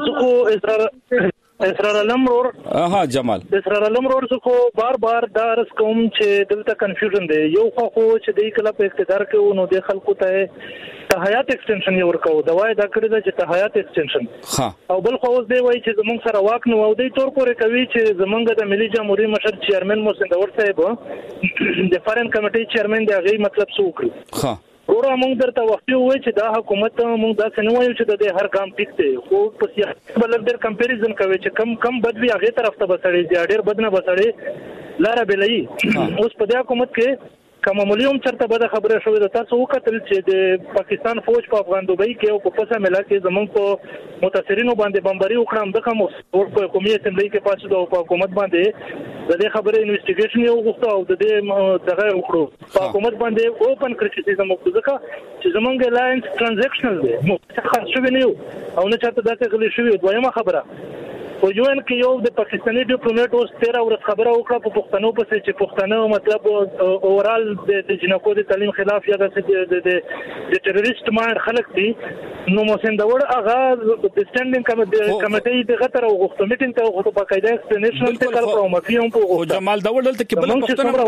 اسرار علم رور جمال اسرار علم رور څخه بار دا رس کوم چې دلته کنفیوژن دی یو خو چې د کله په اقتدار کې نو د خلکو ته حیات ایکسټنشن یو ورکو دا وای دا کړی چې حیات ایکسټنشن او بل خو اوس دی وای چې زمونږ سره واک نو او د تور پورې کوي چې زمونږ د ملي جمهوریت مشر چیرمن محسن داور صاحب د فارن کمیټې چیرمن دی هغه مطلب څه وکړي ورو موږ درته وخت وای چې دا حکومت موږ دا څنګه وایو چې د هر کام ټیک دی خو په سیاست بل ډېر کمپیریزن کوي چې کم بد وی هغه طرف ته بسړي ډېر بد نه بسړي لار بلای اوس په دې حکومت کې کوم مليوم چرته به خبره شوې ده تاسو وکتل چې د پاکستان فوج په افغان دوبۍ کې او په پسه ملا کې زمونږ په متاثرینو باندې بمباري وکړم د کوم په قومي اسمبلی کې پاتې د حکومت باندې د دې خبره انویسټیګیشن یو غوښته او د دې دغه وکړو په حکومت باندې اوپن کریټیسیزم وکړو ځکه چې زمونږ الاینس ترانزیکشنل دی مختصر شوی نه او نه چاته داسې غلي شوی دویمه خبره او یو ان کې یو د پاکستاني ډیپلوماټ اوس 13 ورځ خبره وکړه په پښتنو پسې چې پښتنو مطلب اورال د جنکو د تعلیم خلاف یا د ټیرریست مایر خلک دي نو محسن داور هغه د سټانډینګ کمیټې د غتر او غوښتنې میټینګ ته غوښتو په قاعده ایکسپلینیشن ته کار کوم فيهم په غوښتنه جمال داور دلته کې بل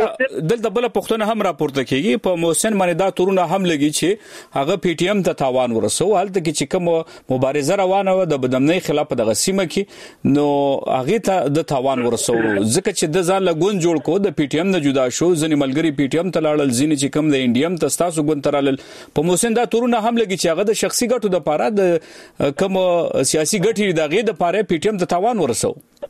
پښتنه هم راپورته کیږي په محسن باندې دا تورونه هم لګي چې هغه پی ټی ایم ته تاوان ورسو حالت کې چې کوم مبارزه روانه و د بدمنۍ خلاف د غسیمه کې نو هغه ته د تاوان ورسو ځکه چې د ځان لګون جوړ کو د پی ټی ایم نه جدا شو ځنی ملګری پی ټی ایم ته لاړل ځنی چې کوم د انډیم تاسو ګون ترال په محسن دا تورونه هم لګي چې هغه د شخصي ګټو د پاره د کوم سیاسي ګټې دغه د پاره پی ټی ایم ته تاوان ورسو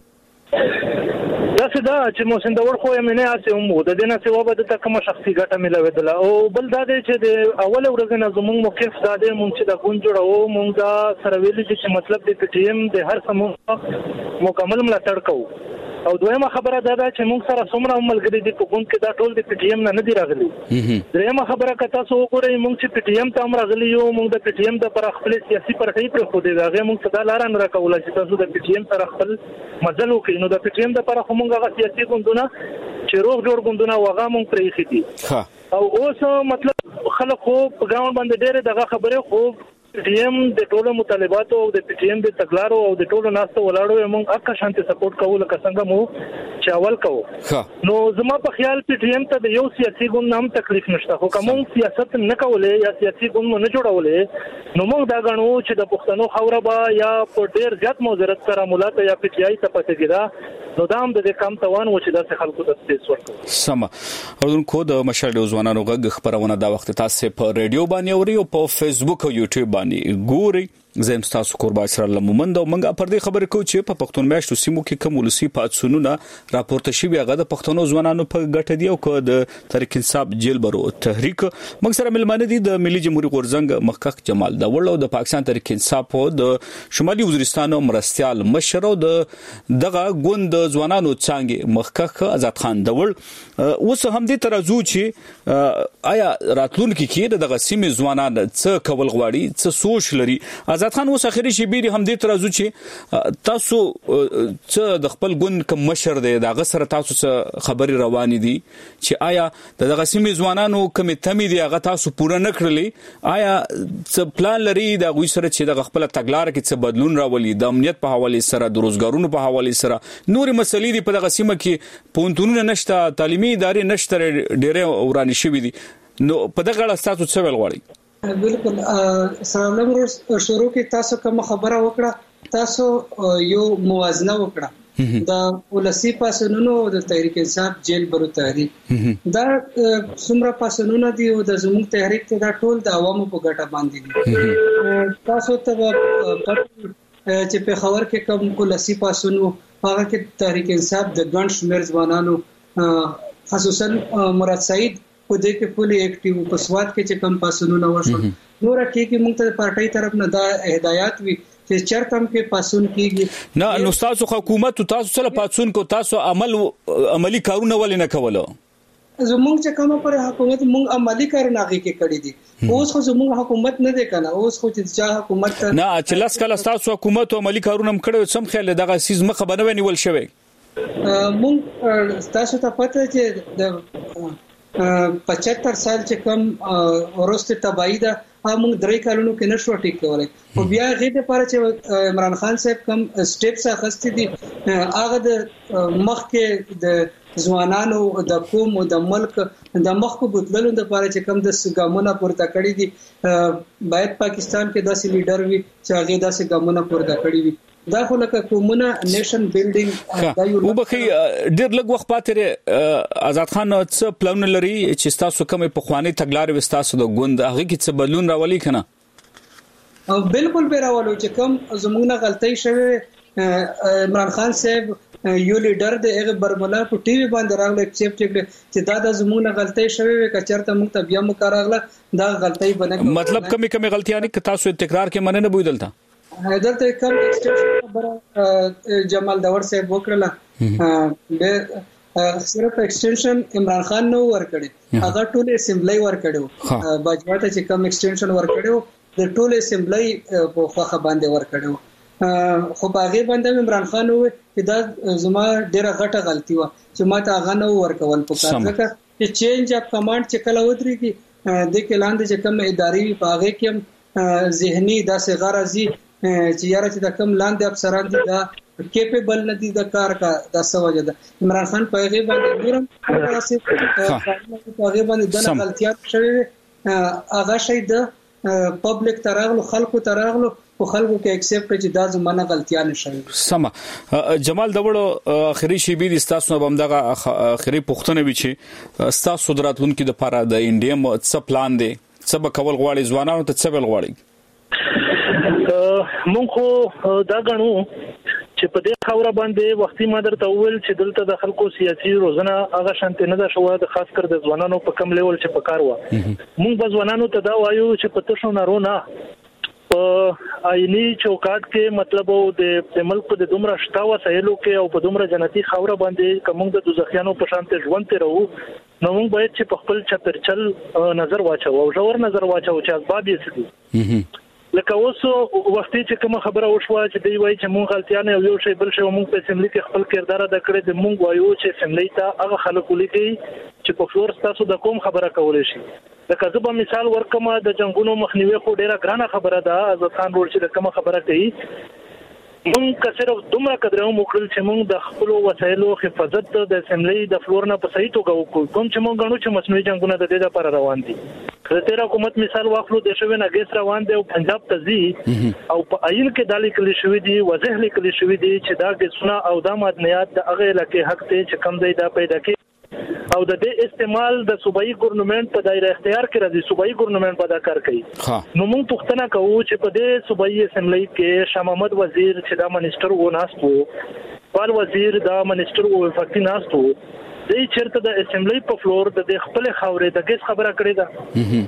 دا چې محسن داور خو یې نه اسې هم د دې نه سیوا به د کوم شخصي ګټه ملوي او بل دا دی چې د اول ورځ نه زموږ موقف دا دی مونږ چې د ګون جوړو مونږ دا سره ویلي چې مطلب د پی ټی ایم د هر سمو مکمل ملاتړ کوو او دویمه خبره دا ده چې موږ سره څومره ملګری دي په ګوند کې دا ټول د پی ټی ایم نه دي راغلي دریمه خبره که تاسو وګورئ موږ چې پی ټی ایم ته هم راغلي یو موږ د پی ټی ایم د پر خپل سیاسي پارټي پر خو دي هغه موږ څه دا لار نه راکول چې تاسو د پی ټی ایم سره خپل مزل وکړئ نو د پی ټی ایم د پر خو موږ هغه سیاسي ګوندونه چې روغ جوړ ګوندونه واغه موږ پرې خېتي او اوس مطلب خلک خو په ګراوند باندې ډېر دغه خبره خو ټي ایم د ټولو مطالباتو او د ټي ایم د تګلارو او د ټولو ناستو ولاړو موږ اکه شانتي سپورټ کوو لکه څنګه مو چاول کوو نو زما په خیال ټي ایم ته د یو سیاسي ګوند نام تکلیف نشته خو کوم سیاست نه کولې یا سیاسي ګوند نه جوړولې نو موږ دا غنو چې د پښتنو خوره با یا په ډیر زیات موزرت سره مولات یا پی ټی آی ته پته کېده نو دا هم د کم توان و چې د خلکو ته سپیس ورکړي سم اردوونکو د مشال ځوانانو غږ خبرونه دا وخت تاسو په ریډیو باندې اوري او په فیسبوک او یوټیوب باندې ګوري زم تاسو قربان سره لمومند او منګه پر دې خبر کو چې په پښتون میاشتو سیمو کې کوم ولسی پاتسونونه راپورته شوی هغه د پښتنو ځوانانو په ګټه دی او کو د تحریک انصاف جیل برو تحریک موږ سره ملمانه دي د ملي جمهوریت غورزنګ محقق جمال داوړ او د پاکستان تحریک انصاف او د شمالي وزیرستان مرستيال مشر او دغه ګوند ځوانانو څنګه محقق آزاد خان داوړ اوس هم دې ترازو چې آیا راتلونکي کې دغه سیمې ځوانان څه کول غواړي څه سوچ لري آزاد خان اوس اخري شي بیري هم دې ترازو چې تاسو څه د خپل ګوند کوم مشر دی دغه سره تاسو څه خبري روانې دي چې آیا دغه سیمې ځوانانو کومه تمې دی هغه تاسو پوره نکړلې آیا څه پلان لري د غوي سره چې د خپل تګلار کې څه بدلون راولي د امنیت په حواله سره د روزګارونو په حواله سره نور مسلې دي په دغه سیمه کې پونتونونه نشته تعلیمي ادارې نشته ډېر ورانی شوی دي نو په دغه اړه تاسو څه ویل غواړئ بالکل السلام علیکم شروع کې تاسو کوم خبره وکړه تاسو یو موازنه وکړه دا ولسی پاسونونو د تحریک انصاف جیل برو تحریک دا څومره پاسونونه دي او د زموږ تحریک ته دا ټول د عوامو په ګټه باندې دي تاسو ته چې په خبر کې کوم ولسی پاسونو هغه کې تحریک انصاف د ګڼ شمېر ځوانانو خصوصا مراد سعید په دې کې فولي اکټیو په سواد کې چې کم پاسونونه وشو نور کې موږ ته پارټي طرف نه دا هدایت وی چې چرتم کې پاسون کیږي نه نو تاسو حکومت تاسو سره پاسون کو تاسو عملی کارونه ولې نه کوله زموږ چې کومه پر حکومت موږ عملی کارونه کې کړی دي اوس خو زموږ حکومت نه دی کنه اوس خو چې حکومت نه چې لاس کله تاسو حکومت عملی کارونه کړو سم خیال دغه سیز مخه بنوي نیول شوی موږ تاسو ته پته چې د 75 سال چې کم ورسته تبعید هم 3 کالونو کې نشو ټیک کولای او بیا غي د پاره چې عمران خان صاحب کم سټیپس اخستې دي هغه د مخ کې د ځوانانو د قوم او د ملک د مخ په بدلولو د پاره چې کم د ګامونه پورته کړی دي باید پاکستان کې داسې لیډر وي چې هغه داسې ګامونه پورته کړی وي دا خو لکه کومونه نیشن بیلډینګ دا یو وبخي ډېر لږ وخت پاتې آزاد خان څه پلان لري چې تاسو کومه په خواني تګلارې وستاسو د ګوند هغه کې څه بدلون راولي کنه او بالکل به راولو چې کوم زموږه غلطۍ شوه عمران خان صاحب یو لیډر د هغه برملا په ټي وي باندې راغله اکسپټ کړ چې دا د زموږه غلطۍ شوه کچرته موږ ته بیا مقرراغله دا غلطۍ بنه مطلب کمی غلطیاں نه تاسو تکرار کې مننه بویدل تا حیدرته کم ایکسټنشن خبره جمال داور صاحب وکړه به صرف ایکسټنشن عمران خان نو ورکړي هغه ټول اسمبلی ورکړو باجواته چې کم ایکسټنشن ورکړو د ټول اسمبلی په خوخه باندې ورکړو خو باغې باندې عمران خان وې چې دا زما ډیره غټه غلطي و چې ما ته هغه نو ورکول پکار ځکه چې چینج اف کمانډ چې کله ودرېږي د کلاند چې کم اداري باغې کې ذهني داسې غرضي چې یاره چې د کم لاندې افسران دي دا کیپیبل نه دي د کار کا د سوجه ده عمران خان په غیبه باندې ګورم تاسو په غیبه باندې د غلطیات شوی هغه شي د پبلک تراغلو خلکو تراغلو په خلکو کې ایکسپټ چې دا زمونه غلطیاں نشوي سم جمال داوړو اخري شی بي تاسو هم دغه اخري پښتنه وی چې تاسو دراتونکو د پاره د انډیم څه پلان دی څه به کول غواړي ځوانانو ته څه ول غواړي مونږ خو دا غنو چې په دې خبره باندې وختي مادر ته ویل چې دلته د خلکو سیاسي روزنه هغه شانته نه ده شو د خاص کر د ځوانانو په کم لیول چې په کار و مونږ به ځوانانو ته دا وایو چې په تاسو نه رونه په آئینی چوکاټ کې مطلب د ملک د دومره شتا وسایلو کې او په دومره جنتی خبره باندې کوم د دوزخیانو په شانته ژوند ته راو نو مونږ باید چې په خپل چترچل نظر واچو او ژور نظر واچو چې اسباب یې څه لکه اوس وختي چې کوم خبره وشوه چې دی وایي چې مونږ غلطیان یو شی بل شی مونږ په اسمبلی کې خپل کردار ادا کړی د مونږ وایو چې اسمبلی ته هغه خلک ولیکي چې په فلور تاسو د کوم خبره کولای شي. لکه زه به مثال ورکم د جنگونو مخنیوي خو ډیره ګرانه خبره ده. آزاد خان ورور چې د کوم خبره کوي مونږ که صرف دومره قدر هم وکړل چې مونږ د خپل وسایلو حفاظت د اسمبلی د فلور نه په صحیح توګه وکړو. کوم چې مونږ غواړو چې مصنوعي جنگونه د دې لپاره روان دي. د تیر حکومت مثال واخلو د شوی نه ګس روان دی او پنجاب ته ځي او په عین کې دالي کلی شوی دی وضاح لیکل شوی دی چې دا ګسونه او د معدنیات د هغه علاقې حق ته چې کم دی دا پیدا کوي او د دې استعمال د صوبایي ګورنمنت په دایره اختیار کې راځي. صوبایي ګورنمنت په دا کار کوي. نو موږ پوښتنه کوو چې په دې صوبایي اسمبلی کې شاه محمد وزیر چې دا منیسټر و ناستو بل وزیر دا منیسټر و وفاقي ناستو د چیرته د اسمبلی په فلور د خپل خاورې د ګس خبره کړې ده.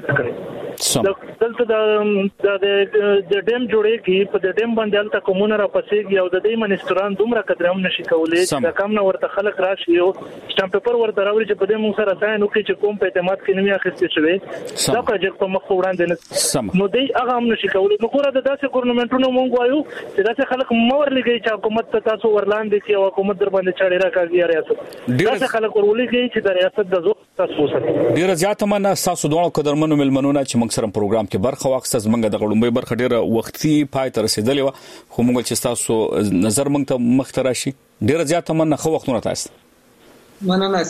دلته د ډیم جوړېږي په د ډیم باندې الته کومونه را پسېږي او د دې منیسټران دومره قدر هم نشي کولای چې کم نه ورته خلک راشي او سټامپ پیپر ورته راوړي چې په دې موږ سره ځای نو کې چې کوم په اعتماد کې نوي اخیستل شوی دا پروجیکټ په مخ وړاندې نه نو دی هغه هم نشي کولای. نو ګوره د داسې ګورنمنټونو موږ وایو چې داسې خلک مور لګي چې حکومت ته تاسو ورلاندې کې او حکومت در باندې چاړې راکاږي ریاست داسې خلک ورولېږي چې د ریاست د زور تاسو سره ډیر زیات مننه تاسو دوه قدرمنو ملمنونه چې موږ سره پروګرام کې برخه واخیسته. زمونږ د غړومبي برخه ډیره وختي پای ته رسیدلې و خو موږ چې تاسو نظر موږ ته مختره شي ډیره زیات مننه. خو وختونه تاسو مننه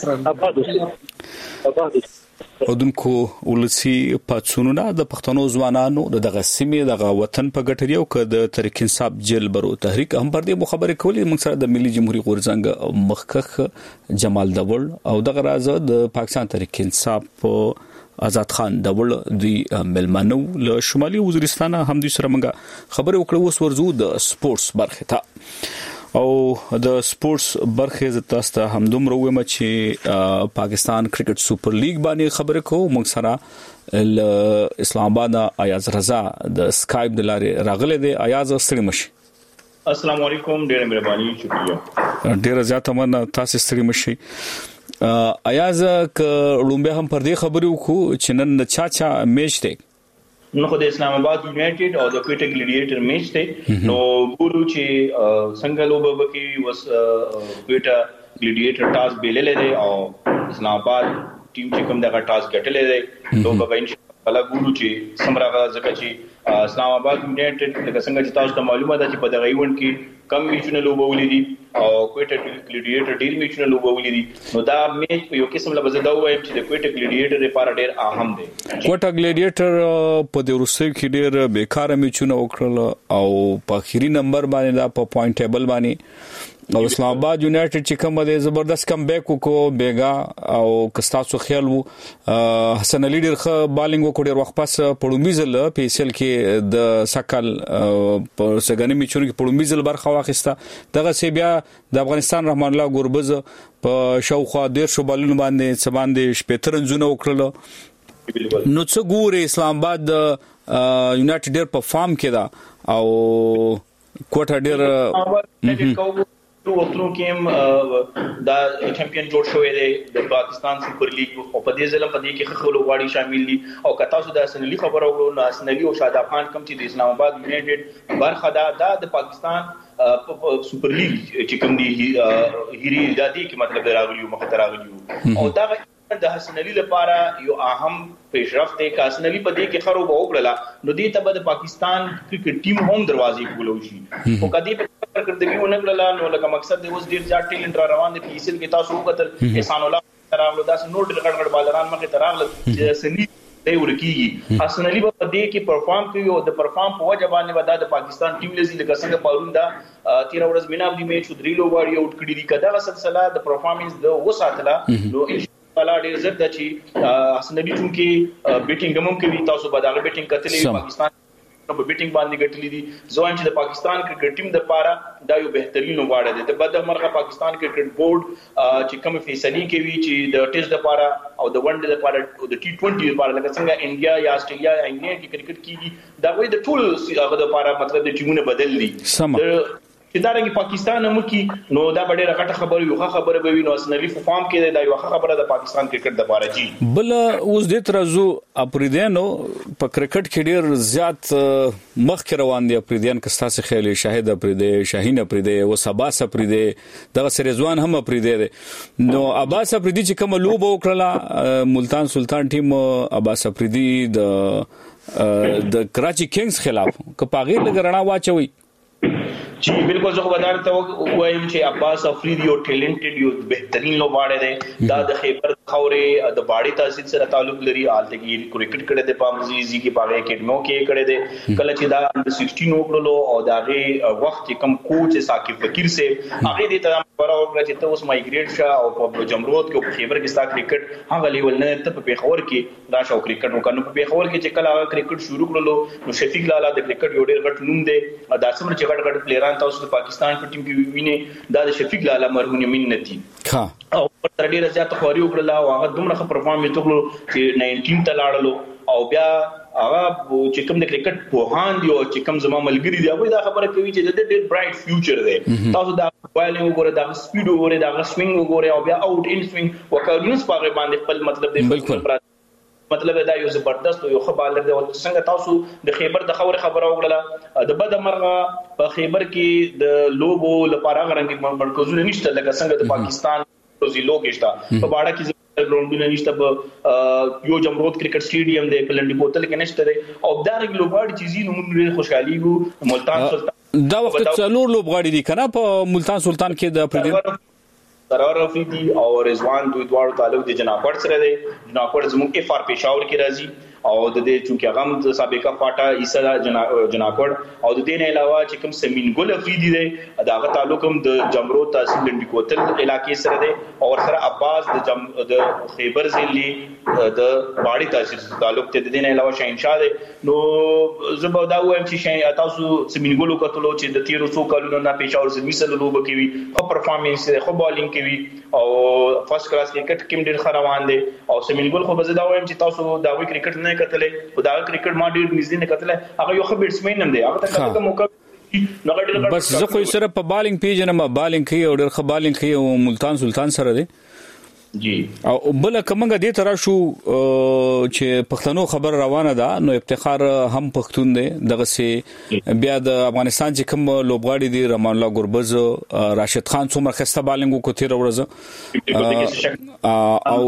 اسرائیل اودونکو ولسی پاتسونونه د پښتنو ځوانانو دغه سیمې دغه وطن په ګټري او د تحریک انصاف جیل برو تحریک هم پر دې خبرې کولې. موږ سره د ملي جمهوریت غورځنګ مخکخ جمال دول او دغه راز د پاکستان تحریک انصاف آزاد خان دول دی ملمنو له شمالي وزیرستان هم دوی سره موږ خبرې وکړو. اوس ورزو د سپورتس برخه ته او د سپورتس برخه ز تاسو ته هم دومره وایم چې پاکستان کرکټ سپر لیګ باندې خبرې کوو. موږ سره اسلام آباد ایاز رضا د سکایپ د لارې راغله دی. ایاز ستړي مشي. السلام علیکم ډیره مهرباني شکریہ. ډیره زیاته مننه تاسو ستړي مشي. ایاز ک لومبه هم پر دې خبرې وکړو چې نن چا میچ دی. نو خو د اسلام آباد یونایټډ او د کوټه ګلیډیټر میچ ته نو ګورو چې څنګه لوبه بکی وس کوټه ګلیډیټر ټاس بیللې دی او اسلام آباد ټیم چې کوم دغه ټاس ګټلې دی نو به ان شاء الله ګورو چې سمراغه ځکه چې اسلام آباد یونایټډ لکه څنګه چې تاسو ته معلومه ده چې په دغه ایونت کې کم میچونه لوبولې دي او کوټه ګلیډیټر ډیر میچونه لوبولې دي. نو دا میچ په یو قسم له بزدا وایم چې د کوټه ګلیډیټر لپاره ډیر اهم دی. کوټه ګلیډیټر په د روسي کې ډیر بیکاره میچونه وکړل او په اخیری نمبر باندې دا په پوینټ ټیبل باندې او اسلام آباد یونایټډ چې کوم د زبردست کم بیک وکړو بیگا او کستاسو خیال وو حسن علي ډیر ښه بالینګ وکړ. ډیر وخت پس پړومبیزل په ایسل کې د سکل په سګنی میچونو کې پړومبیزل برخه واخیسته. دغه سی بیا د افغانستان رحمان الله ګوربز په شاوخوا ډیر شو بالونو باندې سباندې شپترنځونه وکړل. نو څو ګوري اسلام آباد یونایټډ ډیر په فارم کې دا او کوټه ډیر ټول وختونو کې دا چمپیون جوړ شوی دی د پاکستان سپر لیګ او په دې ځل په دې کې خلک واړي شامل دي او کتا سو د اسنلی خبر اورو نو اسنلی او شاداب خان کوم چې د اسلام آباد یونایټډ برخه دا د پاکستان سپر لیګ چې کوم دی هيري دادي کې مطلب راغلیو مخ ته راغلیو او دا د حسن علي لپاره یو اهم پیشرفت دی. که حسن علي په دې کې خراب وکړه نو دې ته د پاکستان کرکټ ټیم هم دروازې کولو شي او کدی په کارکردګي ونکړه نو لکه مقصد د اوس ډیر ځات ټیلنټ را روان دي. پیسل کې تاسو وکړل احسان الله راغلو داس نو ډیر غړغړ بالران مخه تراغل چې سني دی ورکیږي. حسن علي په دې کې پرفارم کوي او د پرفارم په وجه باندې ودا د پاکستان ټیم لزی لکه څنګه پرون دا 13 ورځ مینا دی میچ درې لوباري اوټ کړی دي. کدا سلسله د پرفارمنس د وساتله نو والا ډیر زړه د چې حسن علي چونکه بیټینګ هم کوي تاسو به دا بیټینګ کتلې پاکستان په بیټینګ باندې ګټلې دي. ځوان چې د پاکستان کرکټ ټیم د پاره دا یو بهترین وړاندې دی. د بده مرغه پاکستان کرکټ بورډ چې کوم فیصله کوي چې د ټیسټ لپاره او د ون ډے لپاره او د ټي20 لپاره لکه څنګه انډیا یا استرالیا یا انګلند کې کرکټ کیږي دا وایي د ټول هغه لپاره مطلب د ټیمونه بدل دي. چې دا رنګ پاکستان هم کی نو دا ډېره غټه خبره یو خبره به وي نو اسنوي فارم کې دا یو خبره د پاکستان کرکټ د باره جی بل اوس د ترزو اپریدانو په کرکټ کې ډېر زیات مخ روان دي اپریدان کستا څخه خیال شاهد اپریده شاهین اپریده او سباس اپریده دغه سرزوان هم اپریده نو عباس اپریدي چې کوم لوب وکړه ملتان سلطان ټیم عباس اپریدي د کراچي کینګز خلاف کپاغیر لګرنا واچوي جی بالکل زه ودار ته وایم چې عباس افریدي یو ټیلنټډ یو بهترین لوبغاړی دی دا د خیبر خورې د باډي تحصیل سره تعلق لري آلته کې کرکټ کړه د پامزيزي کې پاغه اکیډمو کې کړه دي کله چې دا 16 وکړلو او داغه وخت کم کوچ ثاقب فقیر سے هغه دې ته پراو چې ته اوس مایګریټ شه او په جمرود کې په خیبر کې ستا کرکټ هغه لیول نه ته په پیښور کې دا شو کرکټ وکړو په پیښور کې چې کله هغه کرکټ شروع کړلو نو شفیق لالا د کرکټ یو ډېر غټ نوم دی دا سمره چې غټ پلیران تاسو د پاکستان په ټیم کې ویني دا د شفیق لالا مرهون منتی ها او تر ډیره زیات خوري وکړه او هغه دومره پرفارمنس وکړو چې 19 ته لاړلو او بیا هغه چې کوم د کرکټ پوهان دی او چې کوم زما ملګری دی هغه دا خبره کوي چې د ډېر برایټ فیوچر دی تاسو دا وایلینګ وګوره دا سپیډ وګوره دا سوینګ وګوره او بیا اوټ ان سوینګ وکړونس په باندې خپل مطلب دی بالکل مطلب دا یو زبردست یو خبالر دی او څنګه تاسو د خیبر د خبره وکړه د بد مرغه په خیبر کې د لوبو لپاره غرنګ مرکزونه نشته لکه څنګه د پاکستان روزي لوګشتا په باډه کې ګراوندونه نشته په یو جمرود کرکټ سټیډیم دی په لنډي بوتل کې نشته دی او دا رګ لوبغاړي چیزې نو موږ خوشحالي وو ملتان سلطان دا وخت څلور لوبغاړي دي کنه په ملتان سلطان کې د پردي سرور رفیقی او رضوان دوی دوړو تعلق د جناپړ سره دی جناپړ زموږ اف ار پېښور کې راځي او د دې چونکی هغه سابقہ فاټا عیسی جناپړ او د دې نه علاوه چې کوم سمین ګل افریدي دی داغه تعلق هم د جمرو تحصیل لنډي کوتل علاقې سره دی او سره عباس د خیبر ضلعي د باډي تحصیل تعلق ته د دې نه علاوه شاهنشاه دی نو زبر دا وایم چې تاسو سمین ګل کتلو چې د 1300 کلونو نه پېښور زمي سره لوب کوي خو پرفارمنس خو بالینګ کوي او فرست کلاس کرکټ کې ډېر روان دي او سمین ګل خو به زدا وایم چې تاسو دا وی کرکټ نه کتلې او دا کرکټ ما ډېر نږدې نه کتلې هغه یو ښه بیټسمن هم دی هغه ته کوم موقع بس زه خو سره په بالینګ پیژنم بالینګ کوي او ډېر ښه بالینګ کوي او ملتان سلطان سره دی جی او بل کومه دې تر شو چې پښتنو خبر روانه ده نو افتخار هم پښتون دی دغه سي بیا د افغانستان چې کوم لوبغاړي دي رحمان الله ګربز راشد خان څومره خسته بالینګ کو تیر ورځ او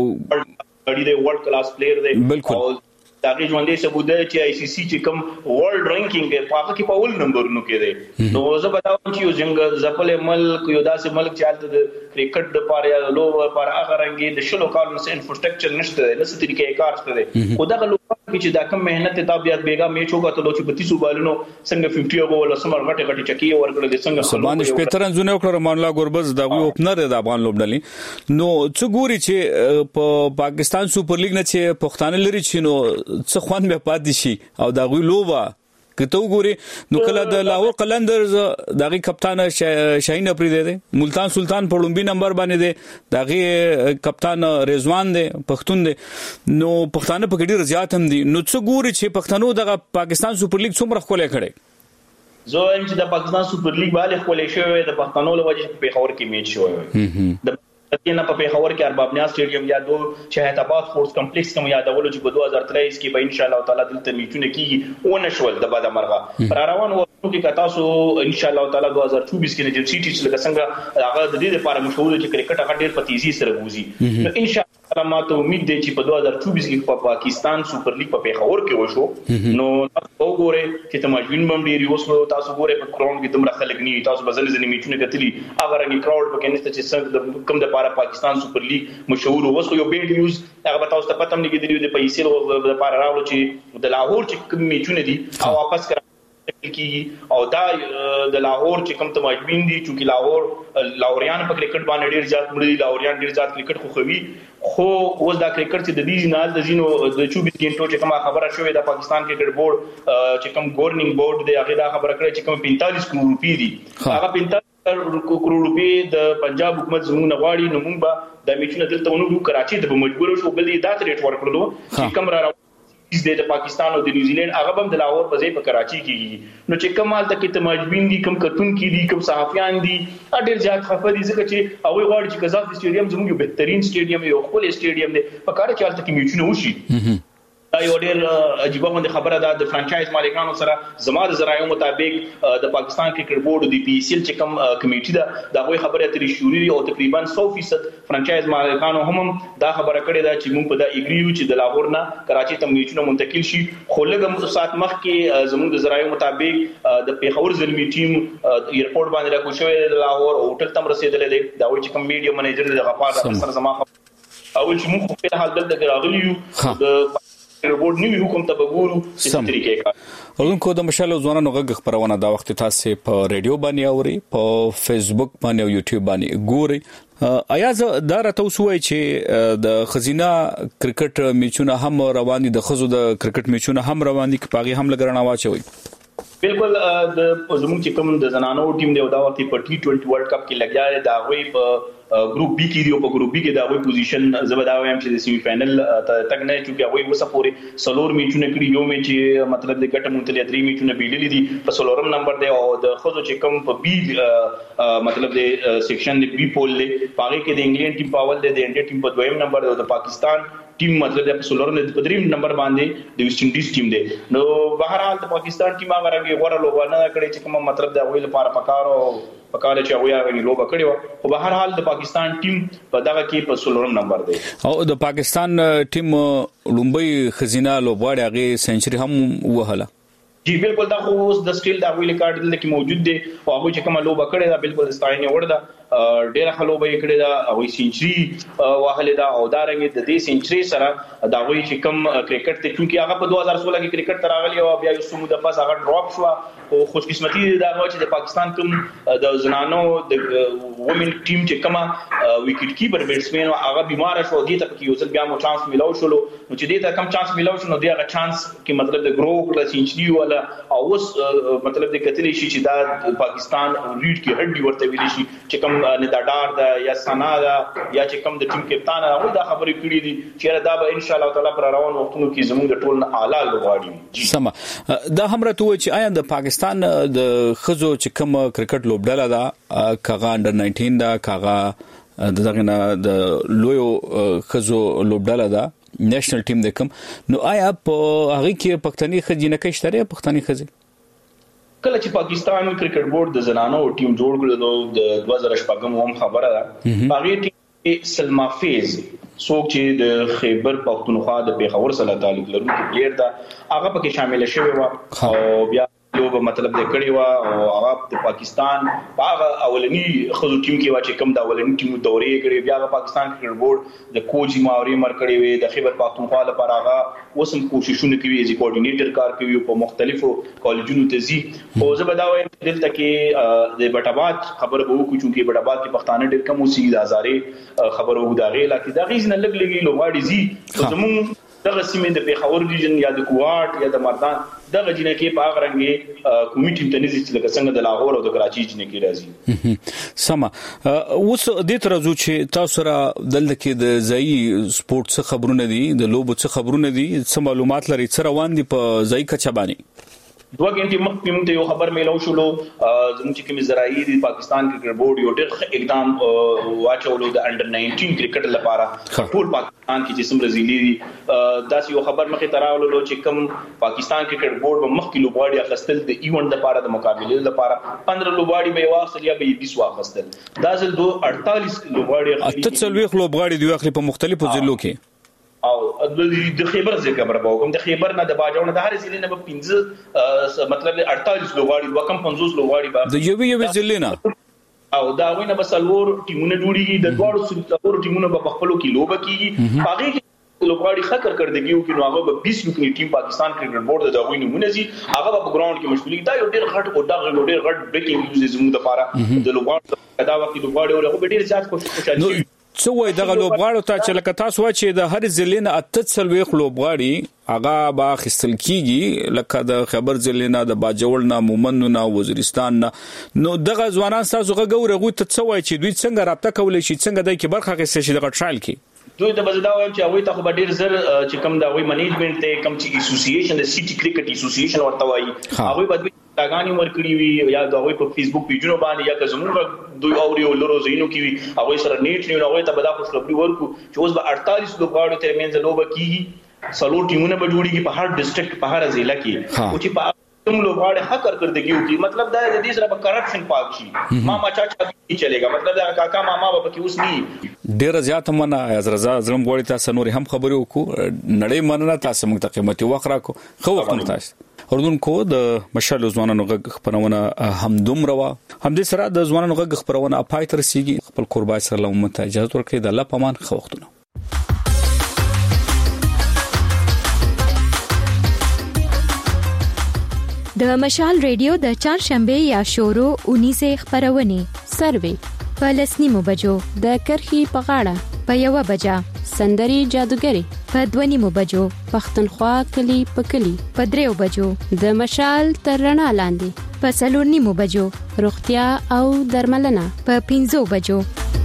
اړي دی ورلد کلاس پلیئر دی بالکل داغه ژوندې ثبوت دی چې آی سی سی چې کوم ورلد رینکینګ کې پاکه کې په اول نمبرونو کې دی نو زه بتاوم چې یو څنګه ځپل ملک یو داسې ملک چې حالت د کرکټ د پاره یا لوب پر هغه رنګي د شلو کالونو سره انفراستراکچر نشته نه څه طریقې کار شته دی خو دا لوب چې دا کوم مهنت ته بیا بیګا میچ وکړو چې 32 بالونو څنګه 50 اوغو ولا سمر غټه غټه چکی ورکړل دي څنګه سبحان شپترن زونه وکړه رحمان الله ګربز دا وی اوپنر د افغان لوبډلې نو څه ګوري چې په پاکستان سپر لیګ نه چې پښتانه لري چې نو څه خوان به پاتې شي او دا وی لوبا کته وګوري نو کله د لاهور قلندرز دغه کپتان شاهین افریدی دی ملتان سلطان په لومبي نمبر باندې دی دغه کپتان رضوان دی پښتون دی نو پښتانه په ډیر زیات هم دي نو څه ګوري چې پښتنو دغه پاکستان سپر لیګ څومره خولې کړي زه هم چې د پاکستان سپر لیګ باندې خولې شوی د پښتنو لوجه په پیښور کې میچ شوی د نه په پیښور کې ارباب نیا سټیډیم یا دو شهید آباد سپورټس کمپلیکس کوم یادولو چې په 2023 کې به ان شاء الله تعالی دلته میچونه کیږي او نشول د بعد مرغه پر روان وو کې تاسو ان شاء الله تعالی 2024 کې نجم سیټی چې لکه څنګه هغه د دې لپاره مشهور چې کرکټ هغه ډېر په تیزی سره وځي نو ان شاء الله ما ته امید دی چې په 2024 کې په پاکستان سپر لیګ په پیښور کې وشو نو تاسو وګورئ چې تماشبین بم ډېر وسلو تاسو وګورئ په کراون کې دومره خلک نه تاسو بزل ځنی میچونه کتلی هغه رنګ کراود پکې نشته چې څنګه کم د لپاره پاکستان سپر لیګ مشهور وسو یو بیډ نیوز هغه تاسو ته پته نه کېدلی د پیسې لپاره راوړو چې د لاهور چې کوم میچونه دي او واپس کړه کی او دا د لاهور چې کوم تماشبین دي چې لاهوریان په کرکټ باندې ډیر زیات مړي لاهوریان ډیر زیات کرکټ خوښوي خو اوس دا کرکټ چې د دې نه د زینو د 24 غنټو چې کوم خبره شوې د پاکستان کرکټ بورډ چې کوم ګورنینګ بورډ دی هغه دا خبره کړې چې کوم 45 کروڑ روپۍ دي هغه 45 کروڑ روپۍ د پنجاب حکومت زموږ غواړي نو موږ به د میچونه دلته ونو کراچي ته مجبور شو بل دا ریټ ورکړلو چې کوم را د پاکستان او د نیوزیلند هغه هم د لاهور په ځای په کراچي کې نو چې کمال ته کې تماجبین دي کم کتون کې دي کم صحافیان دي ډېر زیات خفه دي ځکه چې هغه غواړي چې قذافي سټیډیم زموږ یو بهترین سټیډیم یو خپل سټیډیم دی په کار کې حالت کې میچونه وشي دا یو ډېر عجیب غونډه خبره ده د فرانچایز مالکانو سره زما د ذرایعو مطابق د پاکستان کرکټ بورډ د پی ایس ایل چې کوم کمیټه ده دا غوي خبره ترې شوري او تقریبا 100% فرانچایز مالکانو هم دا خبره کړې ده چې موږ په دا اګریو چې د لاهور نه کراچي ته میچونه منتقل شي خو لږ ساعت مخکې زموږ د ذرایعو مطابق د پیښور زلمی ټیم ایرپورټ باندې راکو شوی د لاهور هوټل تم رسیدلې ده دا وایي چې کوم میډیا منیجر د غفار سره زما او چې موږ په حال دلته راغلیو د رپورټ نیو حکومت ته وګورو چې طریقې کا اونکو د مشالو ځوانانو غږ خبرونه دا وخت تاسو په ریډیو باندې اوري په فیسبوک باندې او یوټیوب باندې ګوري آیا دا راته وسوي چې د خزینه کرکټ میچونه هم روان دي د خزو د کرکټ میچونه هم روان دي چې پاغي هم لګرنا واچوي بالکل د زموږ چې کوم د زنانو ټیم دی دا وخت په ټي 20 ورلد کپ کې لګیا دی دا وی په ګروپ بی کې دی او په ګروپ بی کې دا وی پوزیشن زبدا وایم چې د سیمی فائنل تک نه چې وی وسپوري سلور میچونه کړی یو میچ مطلب د ګټه مونته 3 میچونه بیللی دي په سلورم نمبر دی او د خزو چې کوم په بی مطلب د سیکشن دی بی پول دی پاره کې د انګلند ټیم پاول دی د انډیا ټیم په دویم نمبر دی او د پاکستان ټیم مطلب د سلورم د دریم نمبر باندې د ویسټ انډیز ټیم دی نو بهرحال د پاکستان ټیم هغه راګي غوړه لوبانه کړي چې کوم مطلب د ویل لپاره پکارو چې هغه غوړي لوبه کړي او بهرحال د پاکستان ټیم په دغه کې په سلورم نمبر دی او د پاکستان ټیم لومبي خزینه لوبواړي هغه سنچري هم وهله جی بالکل دا خو اوس د سټیل دا ویل کارت دلته کې موجود دی او هغه چې کومه لوبه کړې دا بالکل ستاینه وړه ډېر خلوبه یې کړې دا او سنچري واهله دا او دا رنګ د دې سنچري سره دا وی چې کوم کرکټ ته چې هغه په 2016 کې کرکټ تراغلی او بیا یو سمو د پاس هغه ډراپ شو او خوش قسمتي دا چې د پاکستان کوم د زنانو د وومن ټیم چې کومه وکټ کیپر بیټسمن هغه بیمار شو دي ته کې یو ځل بیا مو چانس ملاو شو نو چې دې ته کم چانس ملاو شو نو دی هغه چانس کې مطلب د ګرو کله سنچري ولا او اوس مطلب د کتلې شي چې دا پاکستان ریډ کې هډي ورته ویل شي چې کوم نداډار دا یا سنا دا یا چې کوم د ټیم کپتان هغه دا خبرې کړې دي چې دا به ان شاء الله تعالی پر روان وختونو کې زموږ د ټول اعلی لوبغاړي سم دا هم راته و چې آیا د پاکستان د خزو چې کوم کرکټ لوبډاله دا کاغه انډر 19 دا کاغه دغه نه د لویو خزو لوبډاله دا نېشنل ټیم د کوم نو آیا په هغه کې پښتني خزینه کې شته پښتني خزي کله چې پاکستان کرکټ بورډ د زنانو ټیم جوړ کړل نو د 2014 هم خبره ده هغه ټیم سلما فیز څوک چې د خیبر پختونخوا د پیښور سره تعلق لرونکي پلیر ده هغه پکې شامل شوی و او بیا لوب مطلب د کړي وا او هغه د پاکستان هغه اولنی خزو ټیم کې وا چې کوم د اولنی ټیم دورې کړي بیا د پاکستان کرکټ بورډ د کوچ ماوري مر کړي وي د خیبر پختونخوا لپاره هغه وسم کوششونه کوي چې کوارډینیټر کار کوي په مختلفو کالجونو ته زی او زه به دا وایم دلته کې د بټاباد خبر به وکړو چې بټاباد کې پښتانه ډېر کم اوسي د هزارې خبر وو دا غي لکه دا غیز نه لګلګي لوغاړي زی زمون دغه سیمې د پیښور ډیویژن یا د کوهاټ یا د مردان دغه جنہ کې په غرنګي کمیټې ته نزي چې لکه څنګه د لاهور او د کراچي جنہ کې راځي سم اوس د ترازو چې تاسو را دلته کې د ځای سپورت څخه خبرونه دي د لوبو څخه خبرونه دي څه معلومات لري څه روان دي په ځای کچا باندې 2 غنټې مخکې موږ ته یو خبر میلاو شولو زموږ چې کوم زراعي د پاکستان کرکټ بورډ یو ډېر اقدام واچولو د انډر 19 کرکټ لپاره ټول پاکستان کې چې سم رزيلي دا یو خبر مخې تراولو چې کوم پاکستان کرکټ بورډ په مخکې لوبغاړي اخستل د ایونت لپاره د مقابله لپاره 15 لوبغاړي به واخلي یا به 20 واخستل دا ځل 48 لوبغاړي اخلي اته لوبغاړي دی اخلي په مختلفو ځلو کې او د خیبر ځکه برابر کوم د خیبر نه د باجاو نه د هر ځلې نه په 15 مطلب 48 لوغاړي وکم 50 لوغاړي با د یو ځلې نه او دا وینه بسلور ټیمونه جوړیږي د دوړو سلطور ټیمونه په خپلو کې لوبه کیږي هغه کې لوغاړي خطر کړدګیو کې نو هغه 20 لوکني ټیم پاکستان کرکټ بورډ د غوینه مونږی هغه په ګراوند کې مشغولي دا یو ډېر غټ او دا یو ډېر غټ بریکینګ نیوز زموږ لپاره د لوغاړو دا وخت لوغاړي او هغه ډېر زیات خوشاله څو وای دغه لوبغاړو ته چې لکه تاسو وای چې د هر ځلینه اتڅلويخ لوبغاړي هغه با خستل کیږي لکه د خبر ځلینه د باجوړ نه مومنو نه وزیرستان نه نو دغه ځوانان تاسو غوړغو ته څو وای چې دوی څنګه رابطه کولای شي څنګه دای کې برخه اخیستل شي دغه ټرایل کې دوی د بزدا وایم چې هغه ته خو ډیر زر چې کوم دا وی منیجمنت ته کوم چې اسوسییشن د سټي کرکټ اسوسییشن ورته وایي هغه به داګانی ورکړي وي یا دا وی په فیسبوک پیجونو باندې یا که زموږ دوی اوريو لورو زینو کې وي هغه سره نیټ نه هغه ته به دا خوشخبری ورکو چې اوس به 48 لوبغاړو ترمنځ لوب کیږي سلو ټیمونه به جوړیږي په هر ډیسټریکټ په هر ضلع کې او چې په کوم لوبغاړي حق کارکردګي وکړي مطلب دا د دې سره به کرپشن پاک شي ماما چاچا نه چلےګا مطلب دا کاکا ماما به کې اوس نه ډیر زیات مننه از رضا زلم غوړی تاسو نور هم خبرو کو نړۍ مننه تاسو موږ ته قیمتي وخت راکو خو وخت تاسو اوردونکو د مشال ځوانانو غږ خبرونه هم دومره هم دې سره د ځوانانو غږ خبرونه اپای تر سیږي خپل قربای سره لومته اجازه ورکړي د الله پامان خو وختونه د مشال ریډیو د چهارشنبه یا شورو 19 خبرونه سروي په لسنیمو بجو د کرخي په غاړه په 1 بجا سندري جادوګری په 2 بجو پښتونخوا کلی په کلی په 3 بجو د مشال ترنا لاندې په 4 بجو روغتیا او درملنه په 5 بجو